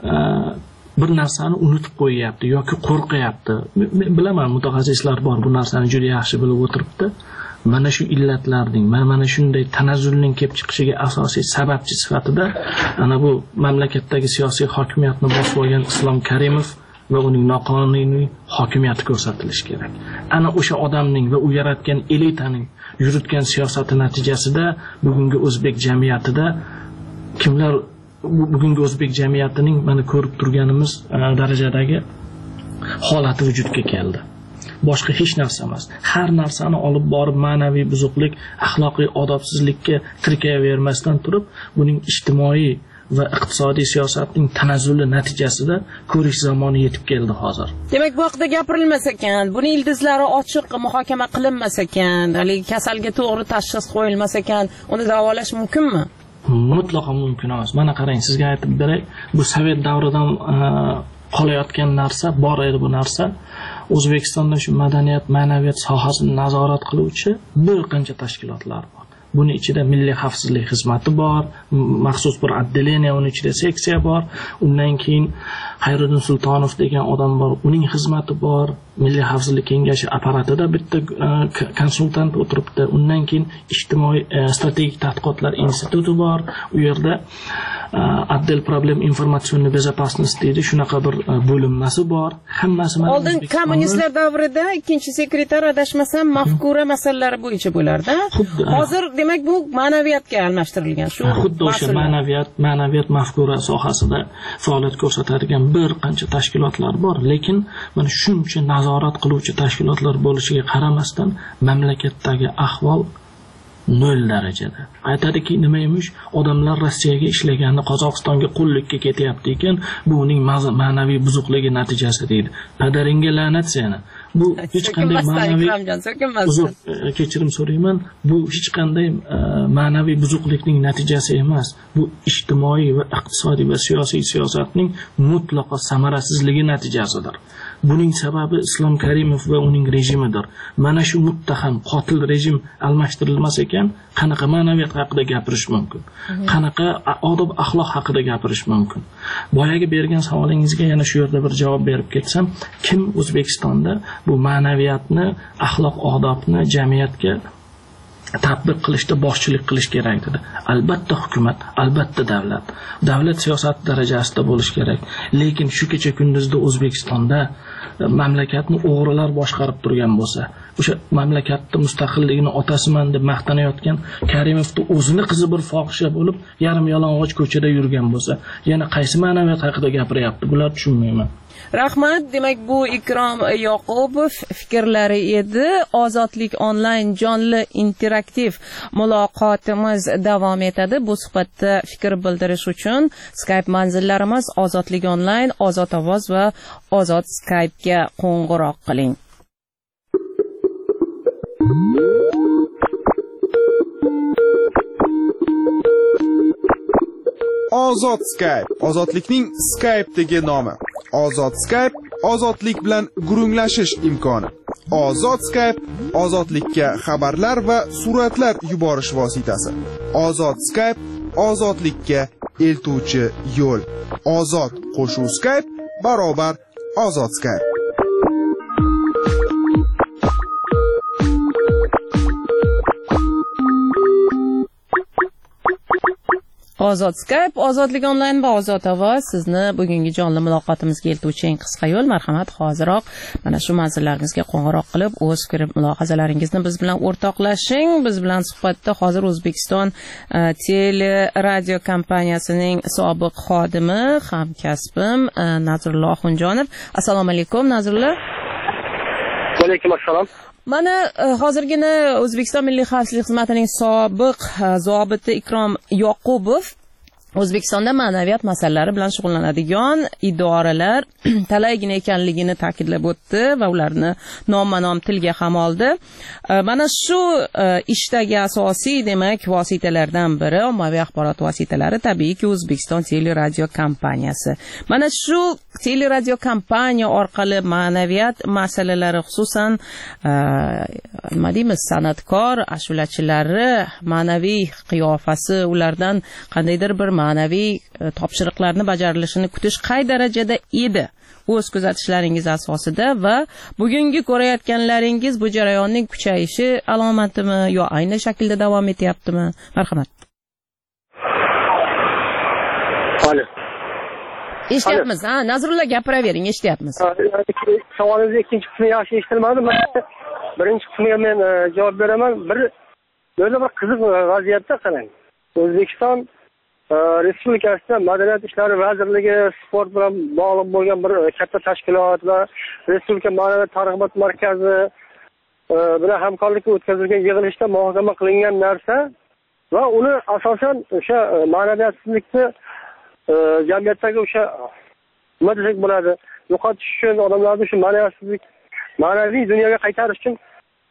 bir narsani unutib qo'yyapti yoki qo'rqyapti. Bilaman, mutaxassislar bor bu narsani juda yaxshi bilib o'tiribdi. Mana shu illatlarning, mana shunday tanazzulning kelib chiqishiga asosiy sababchi sifatida ana bu mamlakatdagi siyosiy hokimiyatni bosib olgan Islom Karimov va uning noqonuniy hokimiyati ko'rsatilishi kerak. Ana o'sha odamning va u yaratgan elitaning yuritgan siyosati natijasida bugungi o'zbek jamiyatida kimlar bugungi o'zbek jamiyatining mana ko'rib turganimiz darajadagi holati vujudga keldi. Boshqa hech narsa emas. Har narsani olib borib ma'naviy buzuqlik, axloqiy odobsizlikka tirkayavermasdan turib, buning ijtimoiy va iqtisodiy siyosatning tanazzuli natijasida ko'rish zamoni yetib keldi hozir. Demak, bu haqida gapirilmas ekan, buni ildizlari ochiq muhokama qilinmas ekan, haligi kasalga to'g'ri tashxis qo'yilmas ekan, uni davolash mumkinmi? Mutlaqo mumkin emas. Mana qarang, sizga aytib beray, bu sovet davridan qolayotgan narsa, bor edi bu narsa. O'zbekistonda shu madaniyat, ma'naviyat sohasini nazorat qiluvchi bir qancha tashkilotlar bor. Buning ichida Milliy xavfsizlik xizmati bor, maxsus bir отделение, uning ichida seksiya bor. Undan keyin Xayriddin Sultonov degan odam bor, uning xizmati bor. Milliy xavfsizlik kengashi apparatida bitta konsultant o'tiribdi. Undan keyin ijtimoiy strategik tadqiqotlar instituti bor. U yerda отдел problem informatsion bezopasnost deydi, shunaqa bir bo'linmasi bor. Hammasi mana oldin kommunistlar davrida ikkinchi sekretar adashmasam mafkura masalalari bo'yicha bo'lardi. Hozir demak bu ma'naviyatga almashtirilgan. Shu xuddi o'sha ma'naviyat, ma'naviyat mafkura sohasida faoliyat ko'rsatadigan bir qancha tashkilotlar bor, lekin mana shuncha nazorat qiluvchi tashkilotlar bo'lishiga qaramasdan mamlakatdagi ahvol nol darajada. Aytadiki, nima emish, odamlar Rossiyaga ishlagani Qozog'istonga qullikka ketyapti ekan, bu uning ma'naviy buzuqligi natijasi deydi. Padaringga la'nat seni. Bu hech qanday ma'naviy uzr, kechirim so'rayman, bu hech qanday ma'naviy buzuqlikning natijasi emas. Bu ijtimoiy va iqtisodiy va siyosiy siyosatning mutlaqo samarasizligi natijasidir. Buning sababi Islom Karimov va uning rejimidir. Mana shu muttaham qotil rejim almashtirilmas ekan, qanaqa ma'naviyat haqida gapirish mumkin? Qanaqa odob axloq haqida gapirish mumkin? Boyagi bergan savolingizga yana shu yerda bir javob berib ketsam, kim O'zbekistonda bu ma'naviyatni, axloq odobni jamiyatga tatbiq qilishda boshchilik qilish kerak dedi. Albatta hukumat, albatta davlat. Davlat siyosat darajasida bo'lish kerak. Lekin shu kecha kunduzda O'zbekistonda mamlakatni o'g'rilar boshqarib turgan bo'lsa, o'sha mamlakatda mustaqilligini otasiman deb maqtanayotgan Karimovning o'zini qizi bir fohisha bo'lib, yarim yalang'och ko'chada yurgan bo'lsa, yana qaysi ma'naviyat haqida gapiryapti? Bular tushunmayman. Rahmat. Demak, bu Ikrom Yoqubov fikrlari edi. Ozodlik onlayn jonli interaktiv muloqotimiz davom etadi. Bu suhbatda fikr bildirish uchun Skype manzillarimiz Ozodlik onlayn, Ozod ovoz va Ozod Skype ga qo'ng'iroq qiling. Ozod Skype, ozodlikning Skype'dagi nomi. Ozod Skype, ozodlik bilan gurunglashish imkoni. Ozod Skype ozodlikka xabarlar va suratlar yuborish vositasi. Ozod Skype ozodlikka eltuvchi yo'l. Ozod qo'shuv Skype barobar Ozod Skype. Ozod Skype, Ozodlik onlayn va Ozod ovoz sizni bugungi jonli muloqotimizga eltuvchi eng qisqa yo'l. Marhamat, hoziroq mana shu manzillarimizga qo'ng'iroq qilib, o'z fikr mulohazalaringizni biz bilan o'rtoqlashing. Biz bilan suhbatda hozir O'zbekiston uh, tele radio kompaniyasining sobiq xodimi, hamkasbim uh, Nazrullo Xunjonov. Assalomu alaykum, Nazrullo. Va alaykum assalom. Mana hozirgina O'zbekiston Milliy xavfsizlik xizmatining sobiq zobiti Ikrom Yoqubov O'zbekistonda ma'naviyat masalalari bilan shug'ullanadigan idoralar talaygina ekanligini ta'kidlab o'tdi va ularni nomma-nom tilga ham oldi. Mana shu ishdagi asosiy demak vositalardan biri ommaviy axborot vositalari tabiiyki O'zbekiston teleradio kompaniyasi. Mana shu teleradio kompaniya orqali ma'naviyat masalalari, xususan nima deymiz, san'atkor ashulachilari ma'naviy qiyofasi, ulardan qandaydir bir ma'naviy topshiriqlarni bajarilishini kutish qay darajada edi o'z kuzatishlaringiz asosida va bugungi ko'rayotganlaringiz bu jarayonning kuchayishi alomatimi yo ayni shaklda davom etyaptimi? Marhamat. Alo. Eshityapmiz, ha, Nazrullo gapiravering, eshityapmiz. Savolingizni ikkinchi qismi yaxshi eshitilmadi. Birinchi qismiga men javob beraman. Bir böyle bir qiziq vaziyatda qarang. O'zbekiston Respublikasida Madaniyat ishlari vazirligi sport bilan bog'liq bo'lgan bir katta tashkilot va Respublika ma'naviyat targ'ibot markazi bilan hamkorlikda o'tkazilgan yig'ilishda muhokama qilingan narsa va uni asosan o'sha ma'naviyatsizlikni jamiyatdagi o'sha nima desak bo'ladi, yo'qotish uchun, odamlarni shu ma'naviyatsizlik ma'naviy dunyoga qaytarish uchun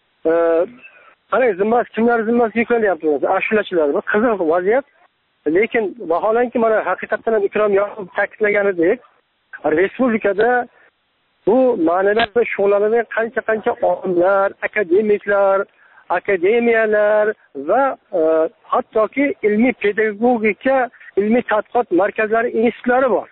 qarang, zimmasi kimlar zimmasiga yuklanyapti. Ashulachilar. Bu qiziq vaziyat. Lekin vaholanki mana haqiqatan ham Ikrom Yoqubov ta'kidlaganidek, respublikada bu ma'naviyat bilan shug'ullanadigan qancha-qancha olimlar, akademiklar, akademiyalar va e, hattoki ilmiy pedagogika, ilmiy tadqiqot markazlari, institutlari bor.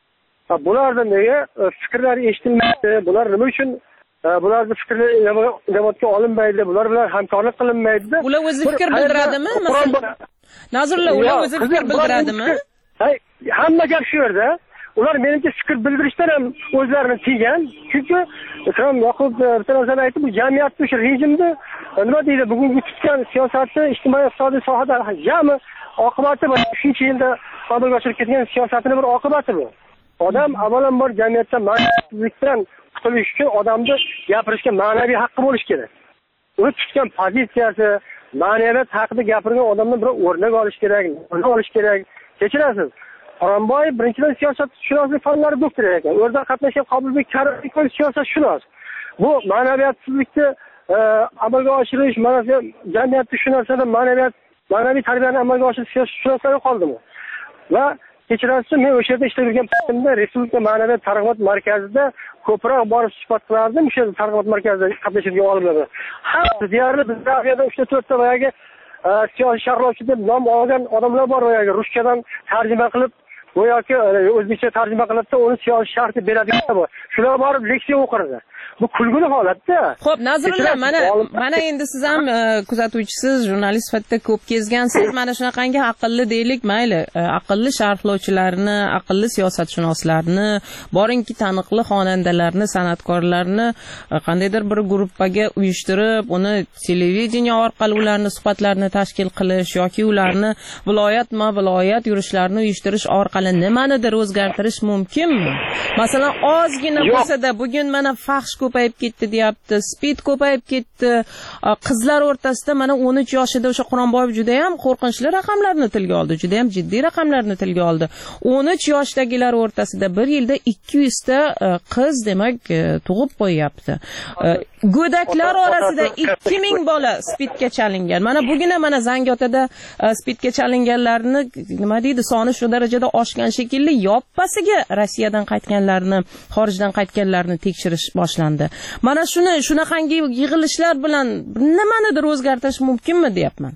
Bulardan nega fikrlari eshitilmaydi? Bular nima uchun bularning fikrlari inobatga olinmaydi? Bular bilan hamkorlik qilinmaydi? Ular o'zi fikr bildiradimi? Masalan, Nazrullo, ular o'zi fikr bildiradimi? Hay, hamma gap shu yerda. Ular menimcha fikr bildirishdan ham o'zlarini tiygan. Chunki Ikrom Yoqubov bir narsani aytdi, bu jamiyatning shu rejimni nima deydi, bugungi tutgan siyosatni, ijtimoiy iqtisodiy sohada jami oqibati bu shuncha yilda amalga oshirib ketgan siyosatning bir oqibati bu. Odam avvalambor jamiyatda ma'naviyatdan qutulish uchun odamni gapirishga ma'naviy haqqi bo'lish kerak. Uni tutgan pozitsiyasi, ma'naviyat haqida gapirgan odamdan bir o'rnak olish kerak, o'rnak olish kerak. Kechirasiz. Qoramboy birinchidan siyosatshunoslik fanlari doktori ekan. O'rda qatnashgan Qobilbek Karimov siyosatshunos. Bu ma'naviyatsizlikni amalga oshirish, mana jamiyatda shu narsada ma'naviyat, ma'naviy tarbiyani amalga oshirish siyosatshunoslari qoldimi? Va kechirasiz, men o'sha yerda ishlab yurgan paytimda Respublika ma'naviyat targ'ibot markazida ko'proq borib suhbat qilardim. O'sha targ'ibot markazida qatnashgan olimlar. Hamma deyarli bizda uchta to'rtta boyagi siyosiy sharhlovchi deb nom olgan odamlar bor, boyagi ruschaddan tarjima qilib, yoki o'zbekcha tarjima qilibda, uni siyosiy sharh deb beradiganlar bor. Shular borib leksiya o'qirdi. Bu kulguli holatda. Xo'p, Nazrullo, mana mana endi siz ham kuzatuvchisiz, jurnalist sifatida ko'p kezgansiz. Mana shunaqangi aqlli deylik, mayli, aqlli sharhlovchilarni, aqlli siyosatshunoslarni, boringki taniqli xonandalarni, san'atkorlarni qandaydir bir guruhga uyushtirib, uni televideniya orqali ularni suhbatlarini tashkil qilish yoki ularni viloyatma-viloyat yurishlarini uyushtirish orqali nimanidir o'zgartirish mumkinmi? Masalan, ozgina bo'lsa-da bugun mana faxsh ko'payib ketdi deyapti, speed ko'payib ketdi. Qizlar o'rtasida mana o'n uch yoshida o'sha Quronboyev juda ham qo'rqinchli raqamlarni tilga oldi, juda ham jiddiy raqamlarni tilga oldi. o'n uch yoshdagilar o'rtasida bir yilda ikki yuz ta qiz demak tug'ib qo'yapti. Go'daklar orasida ikki ming bola spidga chalingan. Mana bugina mana Zangiotada spidga chalinganlarni nima deydi, soni shu darajada oshgan shekilli, yoppasiga Rossiyadan qaytganlarni, xorijdan qaytganlarni tekshirish boshlandi. Mana shuni shunaqangi yig'ilishlar bilan nimanidir o'zgartirish mumkinmi deyapman.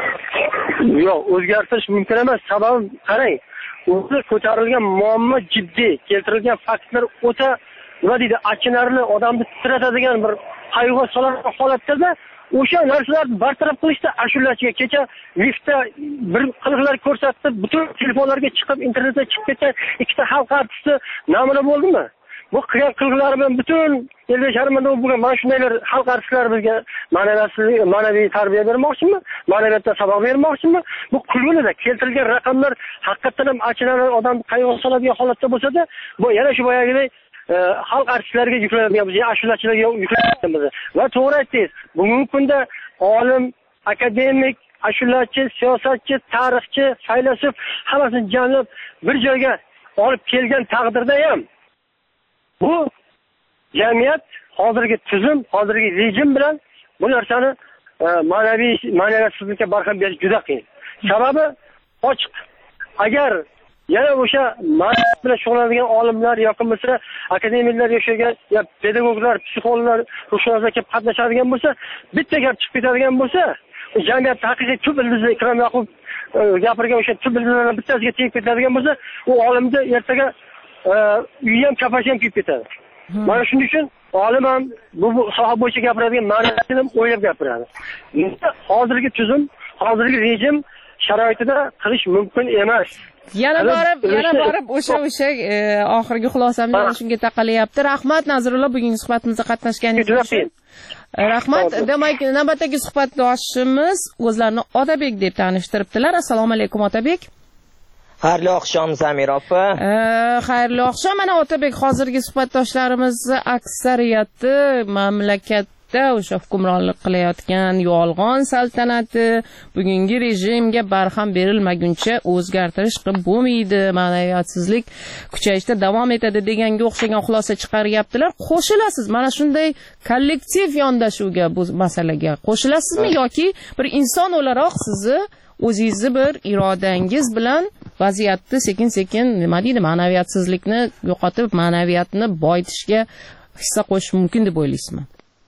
Yo'q, o'zgartirish mumkin emas. Sababi qarang, o'zi ko'tarilgan muammo jiddiy, keltirilgan faktlar o'ta nima deydi, achinarli, odamni titratadigan bir qayg'u soladigan holatda o'sha narsalarni bartaraf qilishda ashulachiga kecha liftda bir qiliqlar ko'rsatdi, butun telefonlarga chiqib, internetga chiqib ketgan ikkita xalq artisti namuna bo'ldimi? Bu qilgan qiliqlari bilan butun elda sharmanda bo'lgan mana shundaylar xalq artistlari bizga ma'naviy ma'naviy tarbiya bermoqchimi? Ma'naviyatdan saboq bermoqchimi? Bu kulgilida keltirilgan raqamlar haqiqatan ham achinarli, odam qayg'u soladigan holatda bo'lsa-da, bu yana shu boyagidek xalq artistlariga yuklanamiz, ashulachilarga yuklanamiz. Va to'g'ri aytdingiz. Bugungi kunda olim, akademik, ashulachi, siyosatchi, tarixchi, faylasuf hammasini jamlab bir joyga olib kelgan taqdirda ham bu jamiyat hozirgi tuzum, hozirgi rejim bilan bu narsani ma'naviy ma'naviyatsizlikka barham berish juda qiyin. Sababi ochiq. Agar yana o'sha ma'naviyat bilan shug'ullanadigan olimlar yoki bo'lsa akademiklar yashagan, yo pedagoglar, psixologlar, ruhshunoslar kelib qatnashadigan bo'lsa, bitta gap chiqib ketadigan bo'lsa, jamiyatda haqiqiy tub ildizi Ikrom Yaqub gapirgan o'sha tub ildizlardan bittasiga tegib ketadigan bo'lsa, u olimni ertaga uyi ham kapashi ham kuyib ketadi. Mana shuning uchun olim ham bu soha bo'yicha gapiradigan ma'nosini ham o'ylab gapiradi. Hozirgi tuzum, hozirgi rejim sharoitida qilish mumkin emas. Yana borib, yana borib o'sha o'sha oxirgi xulosamni shunga taqalayapti. Rahmat Nazrullo, bugungi suhbatimizda qatnashganingiz uchun. Rahmat. Demak, navbatdagi suhbatdoshimiz o'zlarini Otabek deb tanishtiribdilar. Assalomu alaykum Otabek. Xayrli oqshom Zamir opa. Xayrli oqshom. Mana Otabek, hozirgi suhbatdoshlarimizni aksariyati mamlakatda o'sha hukmronlik qilayotgan yolg'on saltanati bugungi rejimga barham berilmaguncha o'zgartirish qilib bo'lmaydi, ma'naviyatsizlik kuchayishda davom etadi deganga o'xshagan xulosa chiqaryaptilar. Qo'shilasiz mana shunday kollektiv yondashuvga, bu masalaga qo'shilasizmi yoki bir inson o'laroq sizni o'zingizni bir irodangiz bilan vaziyatni sekin-sekin nima deydi, ma'naviyatsizlikni yo'qotib, ma'naviyatni boyitishga hissa qo'shish mumkin deb o'ylaysizmi?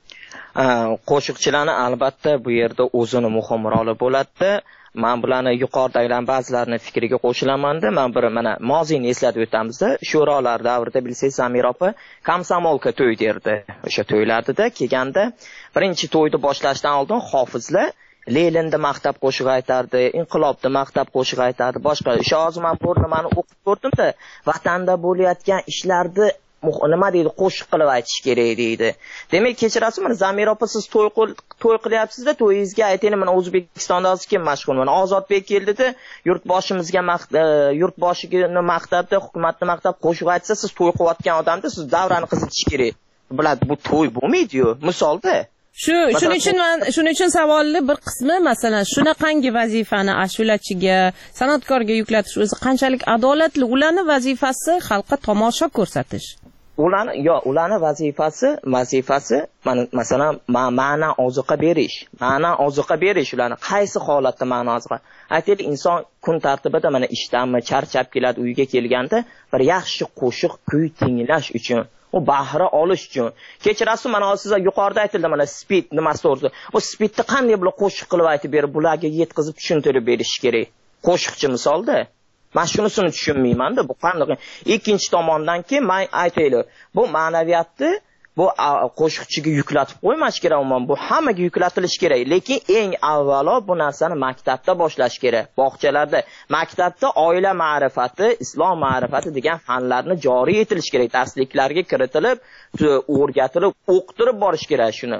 Qo'shiqchilarni albatta bu yerda o'zini muhim roli bo'ladi. Men bularni yuqoridagilarning ba'zilarini fikriga qo'shilaman-da. Men bir mana moziyni eslatib o'tamiz-da. Sho'rolar davrida bilsangiz Zamir opa, komsomolka to'y derdi. O'sha to'ylardida kelganda birinchi to'yni boshlashdan oldin hofizlar Leninni maqtab qo'shiq aytardi, inqilobni maqtab qo'shiq aytardi, boshqa. O'sha hozir men bo'rnimani o'qib ko'rdim-da, vatanda bo'layotgan ishlarni nima deydi, qo'shiq qilib aytish kerak deydi. Demak, kechirasiz, mana Zamir opa, siz to'y to'y qilyapsiz-da, to'yingizga aytaylik, mana O'zbekistonda hozir kim mashhur? Mana Ozodbek keldida, yurtboshimizga yurtboshiga maqtabda, hukumatni maqtab qo'shiq aytsa, siz to'y qilayotgan odamda siz davrani qizitish kerak. Biladi, bu to'y bo'lmaydi-yu, misolda. Shu shuning uchun men shuning uchun savolni bir qismi, masalan, shunaqangi vazifani ashulachiga, san'atkorga yuklatish o'zi qanchalik adolatli? Ularning vazifasi xalqqa tomosha ko'rsatish. Ularni yo, ularning vazifasi, vazifasi masalan ma'na ozuqa berish. Ma'na ozuqa berish ularni qaysi holatda ma'na ozuqa? Aytaylik, inson kun tartibida mana ishdanmi charchab keladi, uyiga kelganda bir yaxshi qo'shiq kuy tinglash uchun, u bahra olish uchun. Kechirasiz, mana sizga yuqorida aytildi, mana speed nimasi to'g'risi. O speedni qanday bular qo'shiq qilib aytib berib, bularga yetkazib tushuntirib berish kerak. Qo'shiqchi misolda. Men shunisini tushunmayman-da, bu qanday. Ikkinchi tomondanki, men aytaylik, bu ma'naviyatni bu qo'shiqchiga yuklatib qo'ymash kerak, umuman bu hammaga yuklatilish kerak. Lekin eng avvalo bu narsani maktabda boshlash kerak. Bog'chalarda, maktabda oila ma'rifati, islom ma'rifati degan fanlarni joriy etilish kerak. Darsliklarga kiritilib, o'rgatilib, o'qitirib borish kerak shuni.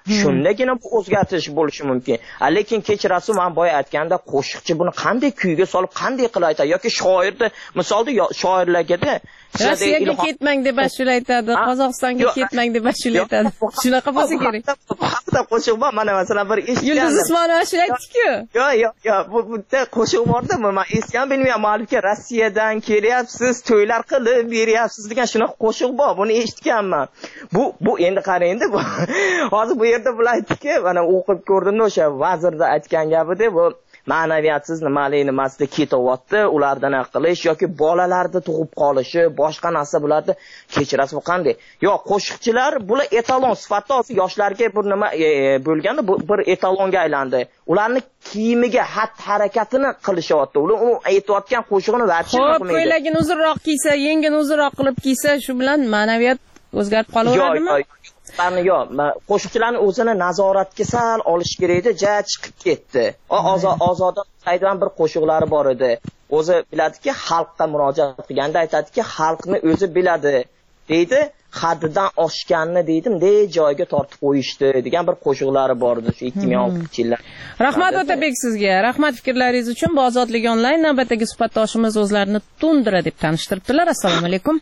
Shundagina bu o'zgartirish bo'lishi mumkin. Lekin kechirasiz, men boya aytganda qo'shiqchi buni qanday kuyga solib, qanday qilib aytadi yoki shoirda, misolda shoirlarga Rossiyaga ketmang deb ashula aytadi, Qozog'istonga ketmang deb ashula aytadi. Shunaqa bo'lsa kerak. Haqda qo'shiq bor, mana masalan bir eshitgan. Yulduz Usmonova ashula aytdi-ku. Yo'q, yo'q, yo'q, bu bitta qo'shiq borda, men eshitgan bilmayman, ma'lumki Rossiyadan kelyapsiz, to'ylar qilib beryapsiz degan shunaqa qo'shiq bor, buni eshitganman. Bu bu endi qarang-da, bu hozir bu yerda bular aytdiki, mana o'qib ko'rdimda o'sha vazirda aytgan gapida bu ma'naviyatsiz nimali nimasida ketyapti, ulardan qilish yoki bolalarni tug'ib qolishi, boshqa narsa bularda kechirasiz bu qanday? Yo'q, qo'shiqchilar bular etalon sifatida hozir yoshlarga bir nima e, bo'lganda bu bir etalonga aylandi. Ularni kiyimiga, xatti-harakatini qilishyapti. Ular u aytayotgan qo'shig'ini va'dchi qilmaydi. Xo'p, ko'ylagini uzunroq kiysa, yengini uzunroq qilib kiysa, shu bilan ma'naviyat o'zgarib qolaveradimi? Yo'q, yo'q, qo'shiqchilarning o'zini nazoratga sal olish kerak edi, ja chiqib ketdi. Ozoda saydan bir qo'shiqlari bor edi. O'zi biladiki, xalqqa murojaat qilganda aytadiki, xalqni o'zi biladi. Deydi, haddidan oshganni deydim, de joyga tortib qo'yishdi degan bir qo'shiqlari bor edi shu ikki ming oltinchi yillar. Rahmat Otabek sizga. Rahmat fikrlaringiz uchun. Bu Ozodlik onlayn navbatdagi suhbatdoshimiz o'zlarini Tundra deb tanishtiribdilar. Assalomu alaykum.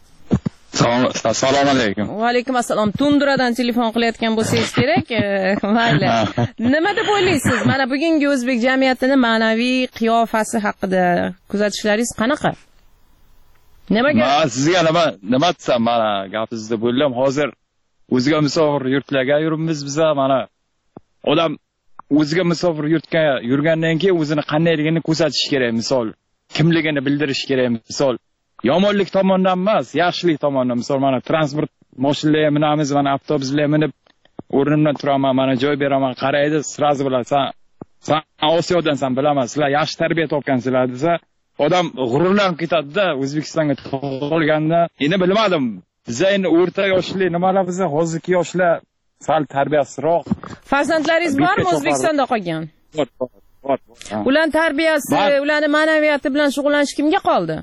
Assalomu alaykum. Va alaykum assalom. Tundradan telefon qilayotgan bo'lsangiz kerak. Mayli. Nima deb o'ylaysiz? Mana bugungi o'zbek jamiyatining ma'naviy qiyofasi haqida kuzatishlaringiz qanaqa? Nimaga? Men sizga nima nima desam, mana gapingizni bo'ldim. Hozir o'ziga musofir yurtlarga yuribmiz biz, mana odam o'ziga musofir yurtga yurgandan keyin o'zini qandayligini ko'rsatish kerak, misol kimligini bildirish kerak, misol yomonlik tomonidan emas, yaxshilik tomonidan. Misol mana transport mashinalarga minamiz, mana avtobuslarga minib o'rnimdan turaman, mana joy beraman, qaraydi, sirazi biladi, san san Osiyodansan, bilaman, sizlar yaxshi tarbiya topgansizlar desa, odam g'ururlanib ketadi-da, O'zbekistonga tug'ilganda. Endi bilmadim, biz endi o'rta yoshli nimalar, biz hozirgi yoshlar sal tarbiyasizroq. Farzandlaringiz bormi O'zbekistonda qolgan? Bor, bor, bor. Ularning tarbiyasi, ularning ma'naviyati bilan shug'ullanish kimga qoldi?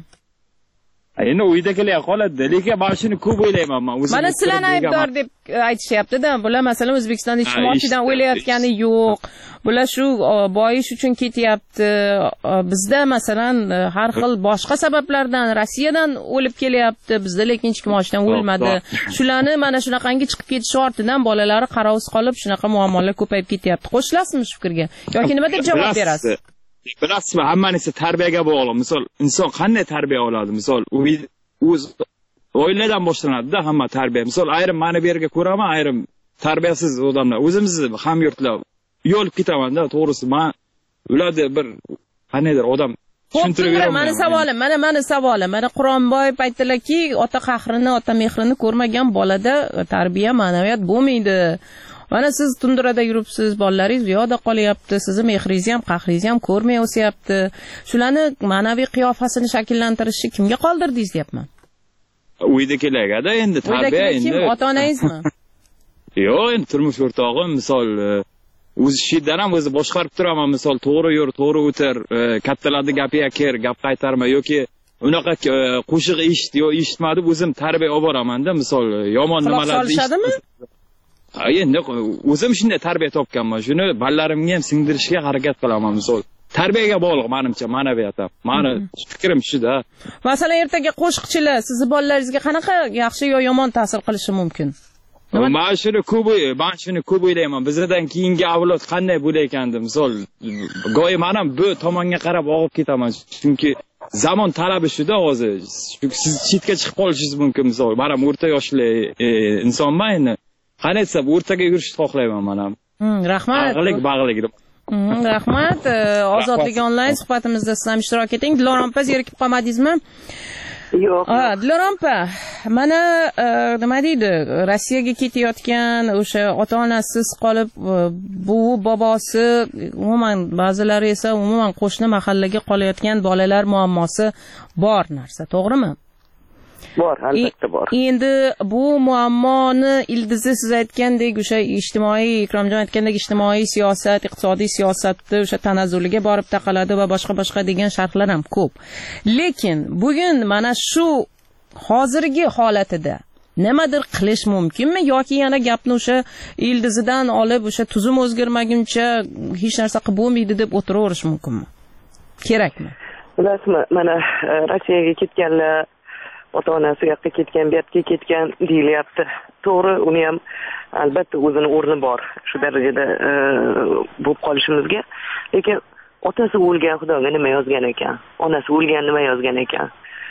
Endi uydagilar qoladi, lekin men shuni ko'p o'ylayman men. Mana sizlarni aybdor deb aytishyapti-da. Bular masalan O'zbekistonda ijtimoiychidan o'ylayotgani yo'q. Bular shu boyish uchun ketyapti. Bizda masalan har xil boshqa sabablardan Rossiyadan o'lib kelyapti. Bizda lekin hech kim ochdan o'lmadi. Shularni mana shunaqangi chiqib ketish ortidan bolalari qarovsiz qolib, shunaqa muammolar ko'payib ketyapti. Qo'shilasizmi shu fikrga? Yoki nima deb javob berasiz? Bilasizmi, hammasi tarbiyaga bog'liq. Misol, inson qanday tarbiya oladi? Misol, o'z oiladan boshlanadi-da hamma tarbiya. Misol, ayrim meni bu yerga ko'raman, ayrim tarbiyasiz odamlar. O'zimizni hamyurtlar yo'lib ketaman-da, to'g'risi. Men ularni bir qandaydir odam tushuntirib beraman. Mana savolim, mana mana savolim. Mana Qur'onboyev aytdilarki, ota qahrini, ota mehrini ko'rmagan bolada tarbiya, ma'naviyat bo'lmaydi. Mana siz Tundrada yuribsiz, bolalaringiz bu yoqda qolyapti, sizni mehringizni ham, qahringizni ham ko'rmay o'syapti. Shularni ma'naviy qiyofasini shakllantirishni kimga qoldirdingiz deyapman? Uydagilarga-da endi tarbiya endi. Kim, ota-onangizmi? Yo'q, endi turmush o'rtog'im, misol o'zi shiddan ham o'zi boshqarib turaman, misol to'g'ri yur, to'g'ri o'tir, kattalarning gapiga kir, gap qaytarma yoki unaqa qo'shiq eshit yo eshitma deb o'zim tarbiya olib boraman-da, misol yomon nimalarni eshitishadimi? Ha, endi o'zim shunday tarbiya topganman. Shuni balalarimga ham singdirishga harakat qilaman, misol. Tarbiyaga bog'liq menimcha ma'naviyat ham. Meni fikrim shu-da. Masalan, ertaga qo'shiqchilar sizni bolalaringizga qanaqa yaxshi yo yomon ta'sir qilishi mumkin? Men shuni ko'p, men shuni ko'p o'ylayman. Bizdan keyingi avlod qanday bo'layotgandi, misol, go'yo men ham bu tomonga qarab og'ib ketaman. Chunki zamon talabi shu-da hozir. Siz chetga chiqib qolishingiz mumkin, misol. Men ham o'rta yoshli insonman endi. Qanday desam, o'rtaga yurishni xohlayman men ham. Rahmat. Bag'lik, bag'lik. Rahmat. Ozodlik onlayn suhbatimizda siz ham ishtirok eting. Dilorom opa, zerikib qolmadingizmi? Yo'q. Ha, Dilorom opa, mana nima deydi, Rossiyaga ketayotgan o'sha ota-onasiz qolib, buvi, bobosi, umuman ba'zilari esa umuman qo'shni mahallaga qolayotgan bolalar muammosi bor narsa, to'g'rimi? Bor, albatta bor. Endi bu muammoni ildizi siz aytgandek o'sha ijtimoiy, Ikromjon aytgandek ijtimoiy siyosat, iqtisodiy siyosatni o'sha tanazzuliga borib taqaladi va boshqa-boshqa degan sharhlar ham ko'p. Lekin bugun mana shu hozirgi holatida nimadir qilish mumkinmi yoki yana gapni o'sha ildizidan olib o'sha tuzum o'zgarmaguncha hech narsa qilib bo'lmaydi deb o'tiraverish mumkinmi? Kerakmi? Bilasizmi, mana Rossiyaga ketganlar, ota-onasi yoqqa ketgan, bu yoqqa ketgan deyilyapti. To'g'ri, uni ham albatta o'zini o'rni bor shu darajada bo'lib qolishimizga. Lekin otasi o'lgan Xudoga nima yozgan ekan? Onasi o'lgan nima yozgan ekan?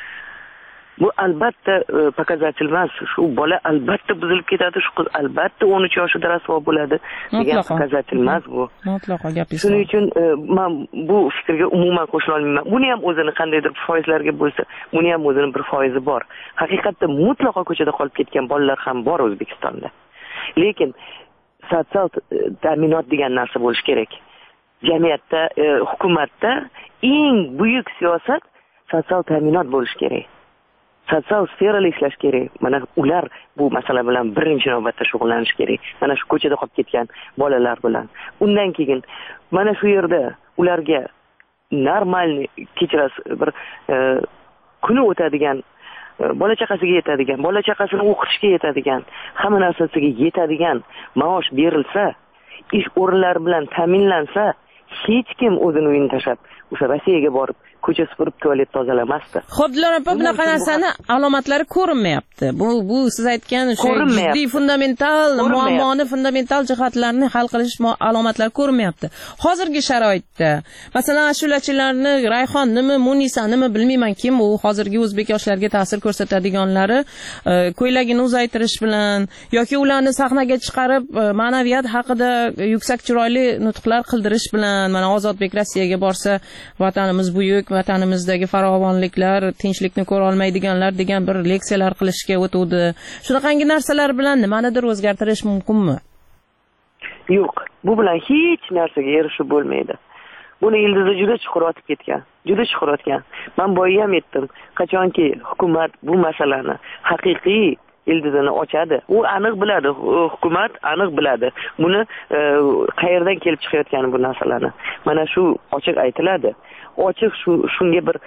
Bu albatta показатель emas. Shu bola albatta buzilib ketadi, shu qiz albatta o'n uch yoshida rasvo bo'ladi degan показатель emas bu. Mutlaqo gapingiz. Shuning uchun men bu fikrga umuman qo'shila olmayman. Buni ham o'zini qandaydir foizlarga bo'lsa, buni ham o'zini bir foizi bor. Haqiqatda mutlaqo ko'chada qolib ketgan bolalar ham bor O'zbekistonda. Lekin sotsial ta'minot degan narsa bo'lish kerak. Jamiyatda, hukumatda eng buyuk siyosat sotsial ta'minot bo'lish kerak. Sotsial sferada ishlash kerak. Mana ular bu masala bilan birinchi navbatda shug'ullanish kerak. Mana shu ko'chada qolib ketgan bolalar bilan. Undan keyin mana shu yerda ularga normal kechirasiz bir kuni o'tadigan, bola chaqasiga yetadigan, bola chaqasini o'qitishga yetadigan, hamma narsasiga yetadigan maosh berilsa, ish o'rinlari bilan ta'minlansa, hech kim o'zini uyini tashlab o'sha Rossiyaga borib ko'cha supurib tualet tozalamasdi. Xo'p, Dilorom opa, bunaqa narsani alomatlari ko'rinmayapti. Bu bu siz aytgan o'sha jiddiy fundamental muammoni, fundamental jihatlarni hal qilish alomatlari ko'rinmayapti. Hozirgi sharoitda, masalan, ashulachilarni Rayhonnimi, Munisanimi bilmayman kim u hozirgi o'zbek yoshlariga ta'sir ko'rsatadiganlari ko'ylagini uzaytirish bilan yoki ularni sahnaga chiqarib ma'naviyat haqida yuksak chiroyli nutqlar qildirish bilan, mana Ozodbek Rossiyaga borsa, vatanimiz buyuk, vatanimizdagi farovonliklar, tinchlikni ko'ra olmaydiganlar degan bir leksiyalar qilishga o'tuvdi. Shunaqangi narsalar bilan nimanidir o'zgartirish mumkinmi? Yo'q, bu bilan hech narsaga erishib bo'lmaydi. Buni ildizi juda chuqur otib ketgan, juda chuqur otgan. Men boya ham aytdim, qachonki hukumat bu masalani haqiqiy ildizini ochadi, u aniq biladi, hukumat aniq biladi. Buni qayerdan kelib chiqayotgani bu narsalarni. Mana shu ochiq aytiladi. Ochiq shu shunga bir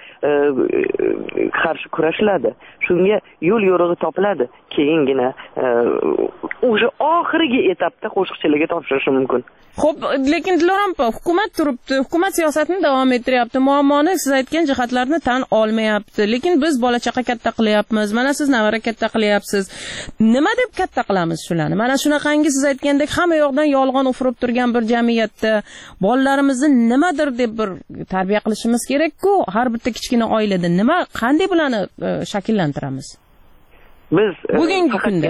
qarshi kurashiladi. Shunga yo'l yo'rig'i topiladi. Keyingina o'sha oxirgi etapda qo'shiqchilarga topshirishi mumkin. Xo'p, lekin Dilorom opa, hukumat turibdi, hukumat siyosatini davom ettiryapti. Muammoni siz aytgan jihatlarni tan olmayapti. Lekin biz bola chaqa katta qilyapmiz. Mana siz navara katta qilyapsiz. Nima deb katta qilamiz shularni? Mana shunaqangi siz aytgandek hamma yoqdan yolg'on ufurib turgan bir jamiyatda bolalarimizni nimadir deb bir tarbiya qilishimiz kerak-ku, har bitta kichkina oilada nima, qanday bularni shakllantiramiz? Biz bugungi kunda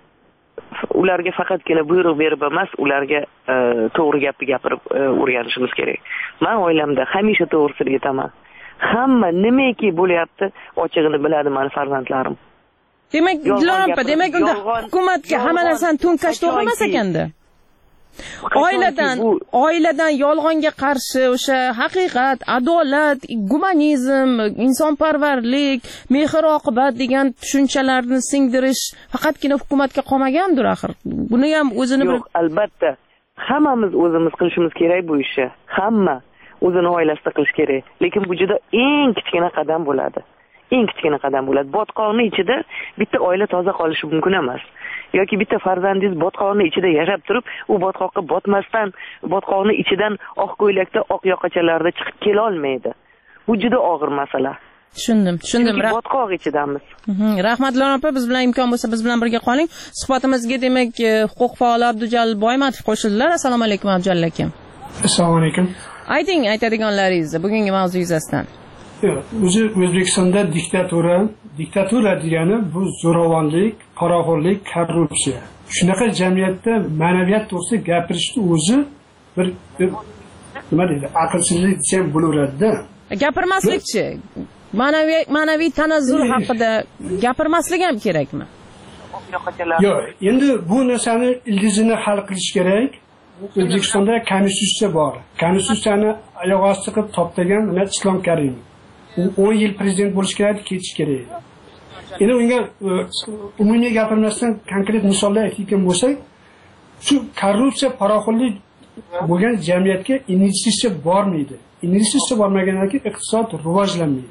ularga faqatgina buyruq berib emas, ularga to'g'ri gapni gapirib o'rganishimiz kerak. Men oilamda hamisha to'g'risini aytaman. Hamma nimaki bo'lyapti, ochig'ini biladi meni farzandlarim. Demak, Dilorom opa, demak unda hukumatga hamma narsani to'nkash to'g'ri emas ekanda. Oiladan, oiladan yolg'onga qarshi o'sha haqiqat, adolat, gumanizm, insonparvarlik, mehr-oqibat degan tushunchalarni singdirish faqatgina hukumatga qolmagandir axir. Buni ham o'zini bir... Yo'q, albatta. Hammamiz o'zimiz qilishimiz kerak bu ishni. Hamma o'zini oilasida qilish kerak. Lekin bu juda eng kichkina qadam bo'ladi. Eng kichkina qadam bo'ladi. Botqoqning ichida bitta oila toza qolishi mumkin emas. Yoki bitta farzandingiz botqoqning ichida yashab turib, u botqoqqa botmasdan, botqoqning ichidan oq ko'ylakda, oq yoqachalarda chiqib kela olmaydi. Bu juda og'ir masala. Tushundim, tushundim. Botqoq ichidamiz. Rahmat Dilorom opa, biz bilan imkon bo'lsa biz bilan birga qoling. Suhbatimizga demak huquq faoli Abdujalil Boymatov qo'shildilar. Assalomu alaykum Abdujalil aka. Assalomu alaykum. Ayting aytadiganlaringizni bugungi mavzu yuzasidan. O'zi O'zbekistonda diktatura, diktatura degani bu zo'ravonlik, poraxo'rlik, korrupsiya. Shunaqa jamiyatda ma'naviyat to'g'risida gapirishni o'zi bir nima deydi, aqlsizlik desam bo'laveradi-da. Gapirmaslikchi, ma'naviy ma'naviy tanazzul haqida gapirmaslik ham kerakmi? Yo'q, endi bu narsani ildizini hal qilish kerak. O'zbekistonda konstitutsiya bor. Konstitutsiyani oyoq osti qilib toptagan mana Islom Karimov. U o'n yil prezident bo'lish kerak, ketish kerak. Endi unga umumiy gapirmasdan konkret misollar aytgan bo'lsak, shu korrupsiya, poraxo'rlik bo'lgan jamiyatga investitsiya bormaydi. Investitsiya bormagandan keyin iqtisod rivojlanmaydi.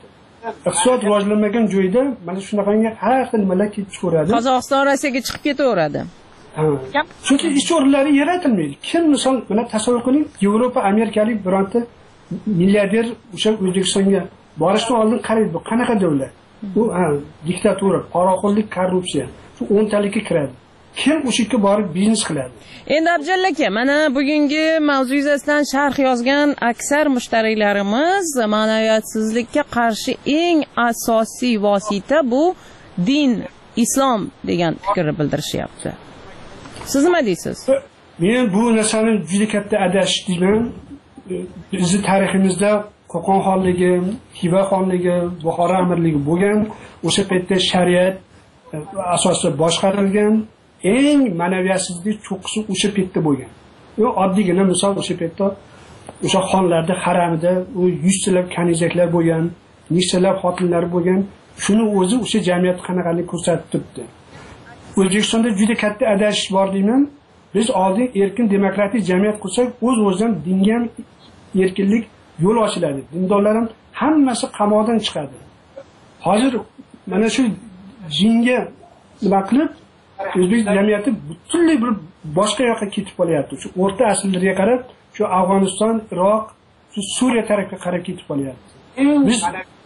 iqtisod rivojlanmagan joyda mana shunaqangi har xil nimalar kelib chiqaveradi. Qozog'iston Rossiyaga chiqib ketaveradi. Chunki ish o'rinlari yaratilmaydi. Kim misol mana tasavvur qiling, Yevropa, Amerikalik bironta milliarder o'sha O'zbekistonga borishdan oldin qaraydi, bu qanaqa davlat? Bu diktatura, poraxo'rlik, korrupsiya. Shu o'ntalikka kiradi. Kim o'sha yerga borib biznes qiladi? Endi Abjalla aka, mana bugungi mavzu yuzasidan sharh yozgan aksar mushtariylarimiz ma'naviyatsizlikka qarshi eng asosiy vosita bu din, islom degan fikrni bildirishyapti. Siz nima deysiz? Men bu narsani juda katta adashish deyman. Bizning tariximizda Qo'qon xonligi, Xiva xonligi, Buxoro amirligi bo'lgan, o'sha paytda shariat asosida boshqarilgan eng ma'naviyatsizlik cho'qqisi o'sha paytda bo'lgan. U oddiygina misol o'sha paytda o'sha xonlarda haramida u yuztalab kanizaklar bo'lgan, nechtalab xotinlar bo'lgan. Shuni o'zi o'sha jamiyat qanaqalik ko'rsatib turibdi. O'zbekistonda juda katta adashish bor deyman. Biz oldin erkin demokratik jamiyat qursak, o'z-o'zidan dinga ham erkinlik yo'l ochiladi. Dindorlar ham hammasi qamoqdan chiqadi. Hozir mana shu dinga nima qilib o'zbek jamiyati butunlay bir boshqa yoqqa ketib qolyapti. Shu o'rta asrlarga qarab, shu Afg'oniston, Iroq, shu Suriya tarafga qarab ketib qolyapti. Biz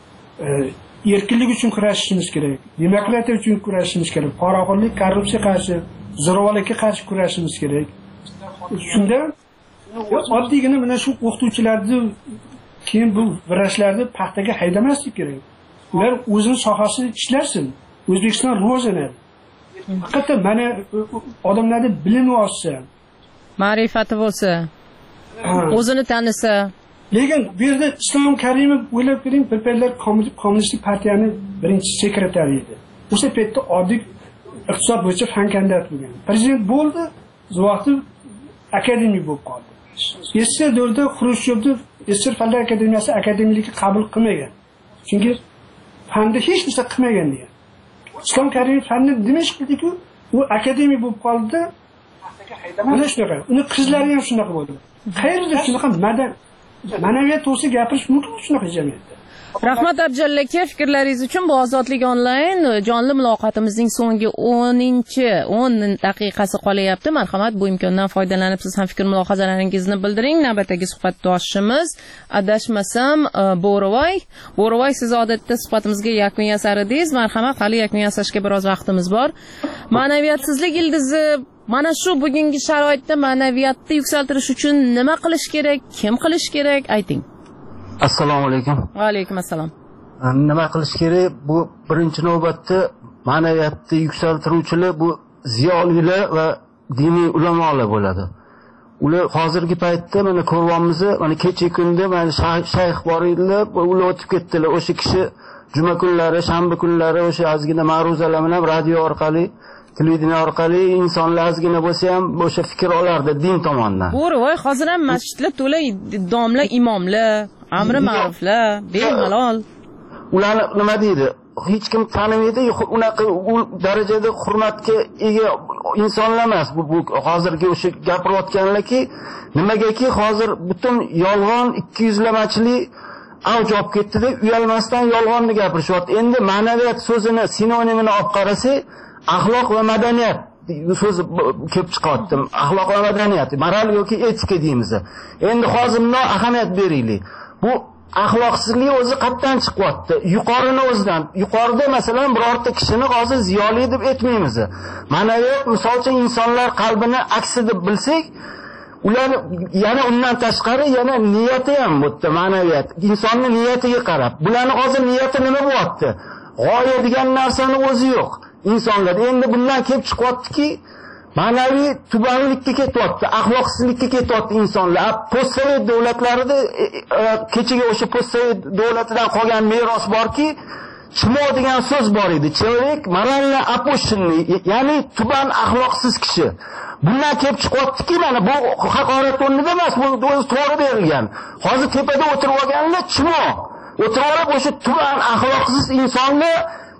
erkinlik uchun kurashishimiz kerak, demokratiya uchun kurashishimiz kerak, poraxo'rlik, korrupsiya qarshi, zo'ravonlikka qarshi kurashishimiz kerak. Shunda oddiygina mana shu o'qituvchilarni keyin bu vrachlarni paxtaga haydamaslik kerak. Ular o'zini sohasida ishlarsin. O'zbekiston rivojlanadi. Faqat mana odamlarda bilimi oshsa, ma'rifati bo'lsa, o'zini tanisa. Lekin bu yerda Islom Karimov o'ylab ko'ring, bir paytlar kommunistik partiyaning birinchi sekretari edi. O'sha paytda oddiy iqtisod bo'yicha fan kandidati bo'lgan. Prezident bo'ldi, Zuvotov akademik bo'lib qoldi. Eski davrda Xrushchevni Esir Fanlar akademiyasi akademiklikka qabul qilmagan. Chunki fanda hech narsa qilmagan degan. Islom Karimov fanni nima ish qildi-ku, u akademik bo'lib qoldi. Mana shunaqa. Uni qizlari ham shunaqa bo'ldi. Qayerda shunaqa madan ma'naviyat to'g'risida gapirish mumkin shunaqa jamiyatda. Rahmat Abjalla aka, fikrlaringiz uchun bu Ozodlik onlayn jonli muloqotimizning so'nggi o'ninchi o'n daqiqasi qolyapti. Marhamat, bu imkondan foydalanib siz ham fikr mulohazalaringizni bildiring. Navbatdagi suhbatdoshimiz adashmasam Bo'rivoy. Bo'rivoy, siz odatda suhbatimizga yakun yasar edingiz. Marhamat, hali yakun yasashga biroz vaqtimiz bor. Ma'naviyatsizlik ildizi mana shu bugungi sharoitda ma'naviyatni yuksaltirish uchun nima qilish kerak, kim qilish kerak, ayting. Assalomu alaykum. Va alaykum assalom. Nima qilish kerak? Bu birinchi navbatda ma'naviyatni yuksaltiruvchilar bu ziyolilar va diniy ulamolar bo'ladi. Ular hozirgi paytda mana ko'ryapmiz, mana kecha kunda mana shayx bor edilar, ular o'tib ketdilar. O'sha kishi juma kunlari, shanba kunlari o'sha ozgina ma'ruzalar bilan radio orqali, televideniya orqali insonlar ozgina bo'lsa ham o'sha fikr olardi din tomonidan. Bo'rivoy, hozir ham masjidlar to'la domla imomlar, amri ma'ruflar, bemalol. Ularni nima deydi? Hech kim tanimaydi, unaqa u darajada hurmatga ega insonlar emas. Bu, bu hozirgi o'sha gapirayotganlarki, nimagaki hozir butun yolg'on ikki yuzlamachilik avj olib ketdi-da, uyalmasdan yolg'onni gapirishyapti. Endi ma'naviyat so'zini sinonimini olib qarasak, axloq va madaniyat so'zi kelib chiqyapti. Axloq va madaniyat, moral yoki etika deymiz. Endi hozir bunga ahamiyat beraylik. Bu axloqsizlik o'zi qayerdan chiqyapti? Yuqorini o'zidan. Yuqorida masalan birorta kishini hozir ziyoli deb aytmaymiz. Ma'naviyat misolcha insonlar qalbini aksi deb bilsak, ular yana undan tashqari yana niyati ham bo'tdi ma'naviyat. Insonning niyatiga qarab. Bularning hozir niyati nima bo'lyapti? G'oya degan narsani o'zi yo'q. insonlar endi bundan kelib chiqyaptiki, ma'naviy tubanlikka ketyapti, axloqsizlikka ketyapti insonlar. Postsovet davlatlarida kechaga o'sha postsovet davlatidan qolgan meros borki, chimo degan so'z bor edi. Человек морально опущенный, ya'ni tuban axloqsiz kishi. Bundan kelib chiqyaptiki, mana bu haqorat o'rnida emas, bu o'zi to'g'ri berilgan. Hozir tepada o'tirib olganlar chimo. O'tirib o'sha tuban axloqsiz insonni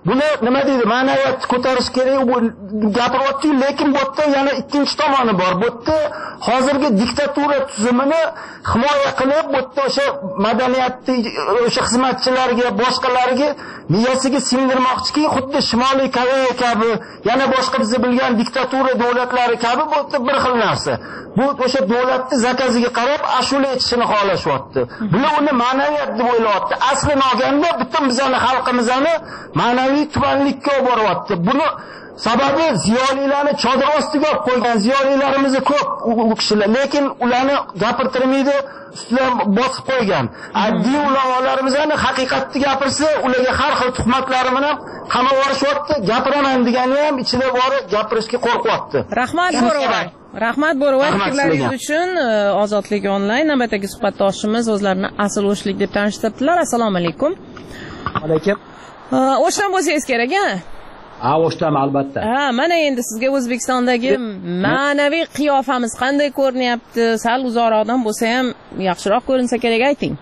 buni nima deydi, ma'naviyatni ko'tarish kerak, bu gapiryapti, lekin bu yerda yana ikkinchi tomoni bor. Bu yerda hozirgi diktatura tuzumini himoya qilib, bu yerda o'sha madaniyatni o'sha xizmatchilarga, boshqalarga miyasiga singdirmoqchiki, xuddi Shimoliy Koreya kabi, yana boshqa biz bilgan diktatura davlatlari kabi bu yerda bir xil narsa. Bu o'sha davlatning zakaziga qarab ashula aytishini xohlashyapti. Bular uni ma'naviyat deb o'ylayapti. Aslini olganda butun bizning xalqimizni ma'naviy tubanlikka olib boryapti. Buni sababi ziyolilarni chodir ostiga olib qo'ygan ziyolilarimiz ko'p u kishilar, lekin ularni gapirtirmaydi, ustidan bosib qo'ygan. Addiy ulamolarimizni haqiqatni gapirsa, ularga har xil tuhmatlar bilan qamab yuborishyapti. Gapiraman degani ham ichida bor gapirishga qo'rqyapti. Rahmat Bo'ro'var. Rahmat Bo'ro'var, fikrlaringiz uchun. Ozodlik onlayn navbatdagi suhbatdoshimiz o'zlarini asl o'shlik deb tanishtirdilar. Assalomu alaykum. Alaykum. O'shdan bo'lsangiz kerak-a? Ha, o'shdan albatta. Ha, mana endi sizga O'zbekistondagi ma'naviy qiyofamiz qanday ko'rinyapti? Sal uzoqroqdan bo'lsa ham yaxshiroq ko'rinsa kerak, ayting.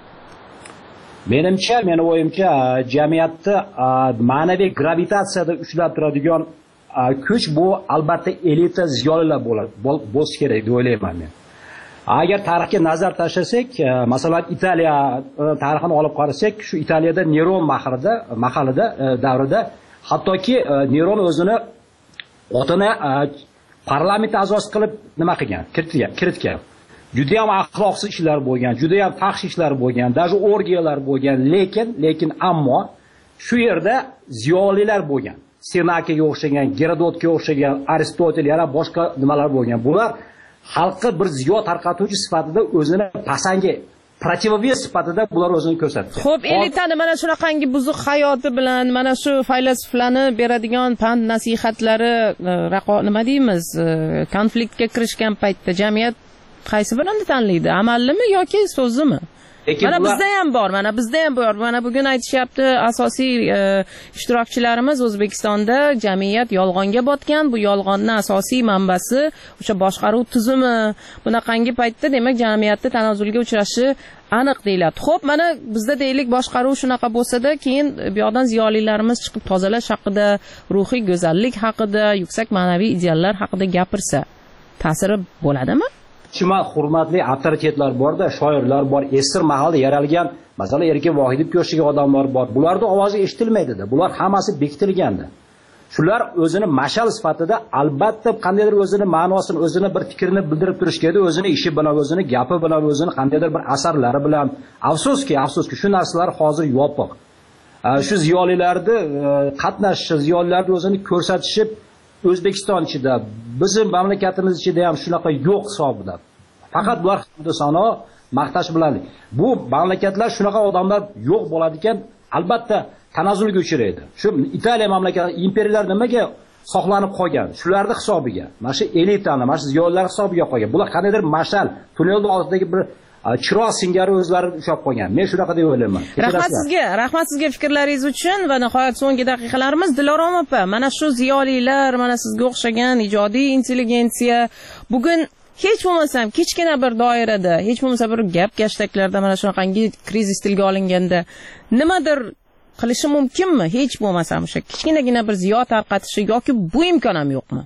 Menimcha, meni o'yimcha, jamiyatni ma'naviy gravitatsiyada ushlab turadigan kuch bu albatta elita ziyolilar bo'lishi kerak deb o'ylayman men. Agar tarixga nazar tashlasak, masalan Italiya tarixini olib qarasak, shu Italiyada Neron mahrida, mahallida davrida hattoki Neron o'zini otini parlament a'zosi qilib nima qilgan, kiritgan, kiritgan. Juda ham axloqsiz ishlar bo'lgan, juda ham fahsh ishlar bo'lgan, даже orgiyalar bo'lgan, lekin lekin ammo shu yerda ziyolilar bo'lgan. Senakaga o'xshagan, Gerodotga o'xshagan, Aristotel yana boshqa nimalar bo'lgan. Bular xalqqa bir ziyo tarqatuvchi sifatida o'zini pasangi protivovес sifatida bular o'zini ko'rsatdi. Xo'p, elitani mana shunaqangi buzuq hayoti bilan, mana shu faylasuflarni beradigan pand nasihatlari, nima deymiz, konfliktga kirishgan paytda jamiyat qaysi birini tanlaydi? Amallimi yoki so'zimi? Mana bizda ham bor, mana bizda ham bor. Mana bugun aytishyapti, asosiy ishtirokchilarimiz O'zbekistonda jamiyat yolg'onga botgan. Bu yolg'onning asosiy manbasi o'sha boshqaruv tuzumi. Bunaqangi paytda demak jamiyatda tanazzulga uchrashi aniq deyiladi. Xo'p, mana bizda deylik boshqaruv shunaqa bo'lsa-da, keyin bu yoqdan ziyolilarimiz chiqib tozalash haqida, ruhiy go'zallik haqida, yuksak ma'naviy ideallar haqida gapirsa, ta'siri bo'ladimi? Shima hurmatli avtoritetlar bor-da, shoirlar bor, esir mahalda yaralgan, masalan, Erkin Vohidov o'xshagan odamlar bor. Bularning ovozi eshitilmaydi-da. Bular hammasi bekitilgandi. Shular o'zini mashal sifatida albatta qandaydir o'zini ma'nosini, o'zini bir fikrini bildirib turish kerak, o'zini ishi bilan, o'zini gapi bilan, o'zini qandaydir bir asarlari bilan. Afsuski, afsuski shu narsalar hozir yopiq. Shu ziyolilarni qatnashishi, ziyolilarni o'zini ko'rsatishi O'zbekiston ichida, bizning mamlakatimiz ichida ham shunaqa yo'q hisobida. Faqat bular sano maqtash bilan. Bu mamlakatlar shunaqa odamlar yo'q bo'ladi ekan, albatta tanazzulga uchraydi. Shu Italiya mamlakati imperiyalar nimaga saqlanib qolgan? Shularning hisobiga, mana shu elitani, mana shu ziyolilar hisobiga qolgan. Bular qanaydir mashal, tunnelning oldidagi bir chiroq singari o'zlari ushlab qolgan. Men shunaqa deb o'ylayman. Rahmat sizga, rahmat sizga fikrlaringiz uchun va nihoyat so'nggi daqiqalarimiz. Dilorom opa, mana shu ziyolilar, mana sizga o'xshagan ijodiy intelligensiya bugun hech bo'lmasam kichkina bir doirada, hech bo'lmasa bir gap gashtaklarda mana shunaqangi krizis tilga olinganda nimadir qilishi mumkinmi? Hech bo'lmasam o'sha kichkinagina bir ziyo tarqatishi yoki bu imkon ham yo'qmi?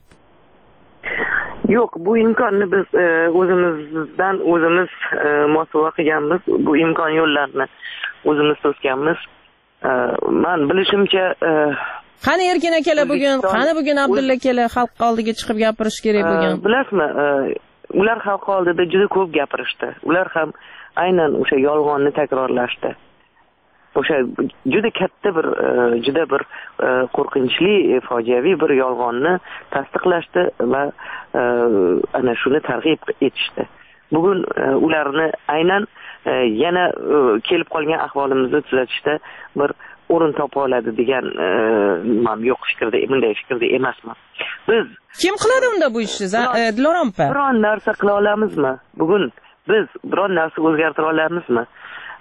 Yo'q, bu imkonni biz o'zimizdan o'zimiz muhofazа qilganmiz. Bu imkon yo'llarini o'zimiz to'sganmiz. Men bilishimcha qani Erkin akalar bugun, qani bugun Abdulla akalar xalq oldiga chiqib gapirish kerak bo'lgan. Bilasizmi, ular xalq oldida juda ko'p gapirishdi. Ular ham aynan o'sha yolg'onni takrorlashdi. O'sha juda katta bir juda bir qo'rqinchli fojiaviy bir yolg'onni tasdiqlashdi va ana shuni targ'ib etishdi. Bugun ularni aynan yana kelib qolgan ahvolimizni tuzatishda bir o'rin topa oladi degan men yo'q fikrda, bunday fikrda emasman. Biz kim qiladi unda bu ishni? Dilorom opa. Biron narsa qila olamizmi? Bugun biz biron narsa o'zgartira olamizmi?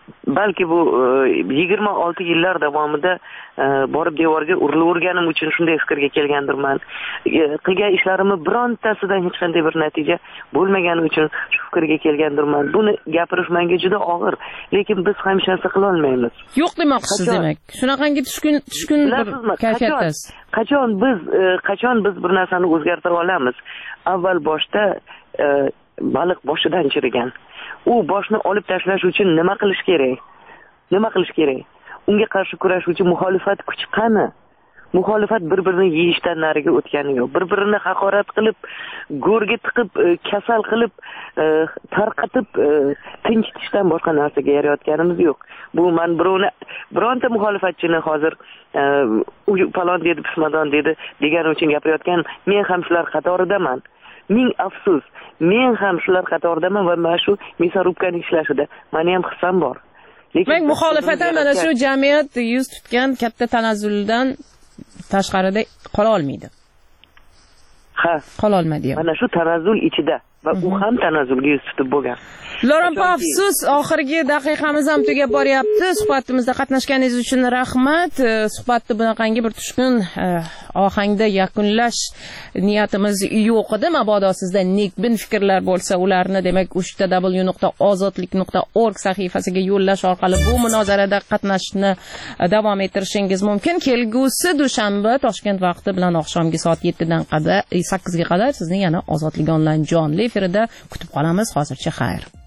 balki bu yigirma olti yillar davomida borib devorga urilaverganim uchun shunday fikrga kelgandirman. Qilgan ishlarimni birontasidan hech qanday bir natija bo'lmagani uchun shu fikrga kelgandirman. Buni gapirish menga juda og'ir, lekin biz hech narsa qila olmaymiz. Yo'q demoqchisiz demak. Shunaqangi tushkun tushkun bir kayfiyatdasiz. Qachon biz qachon biz bir narsani o'zgartira olamiz? Avval boshda baliq boshidan chirigan. U boshni olib tashlash uchun nima qilish kerak? Nima qilish kerak? Unga qarshi kurashuvchi muxolifat kuchi qani? Muxolifat bir-birini yeyishdan nariga o'tgani yo'q. Bir-birini haqorat qilib, go'rga tiqib, kasal qilib, tarqatib, tinchitishdan boshqa narsaga yarayotganimiz yo'q. Bu men birovni, bironta muxolifatchini hozir u falon dedi, pismadon dedi degani uchun gapirayotgan, men ham shular qatoridaman. Ming afsus, men ham shular qatoridaman va mana shu mesorubkani ishlashida meni ham hissam bor. Lekin muxolifatlar mana shu jamiyat yuz tutgan katta tanazzuldan tashqarida qola olmaydi. Ha, qola olmaydi. Mana shu tanazzul ichida va u ham tanazzulga yuz tutib bo'lgan. Loran afsus, oxirgi daqiqamiz ham tugab boryapti. Suhbatimizda qatnashganingiz uchun rahmat. Suhbatni bunaqangi bir tushkun ohangda yakunlash niyatimiz yo'q edi. Mabodo sizda nekbin fikrlar bo'lsa, ularni demak uch t w nuqta ozodlik nuqta org sahifasiga yo'llash orqali bu munozarada qatnashishni davom ettirishingiz mumkin. Kelgusi dushanba Toshkent vaqti bilan oqshomgi soat yettidan sakkizga qadar sizni yana Ozodlik onlayn jonli efirida kutib qolamiz. Hozircha xayr.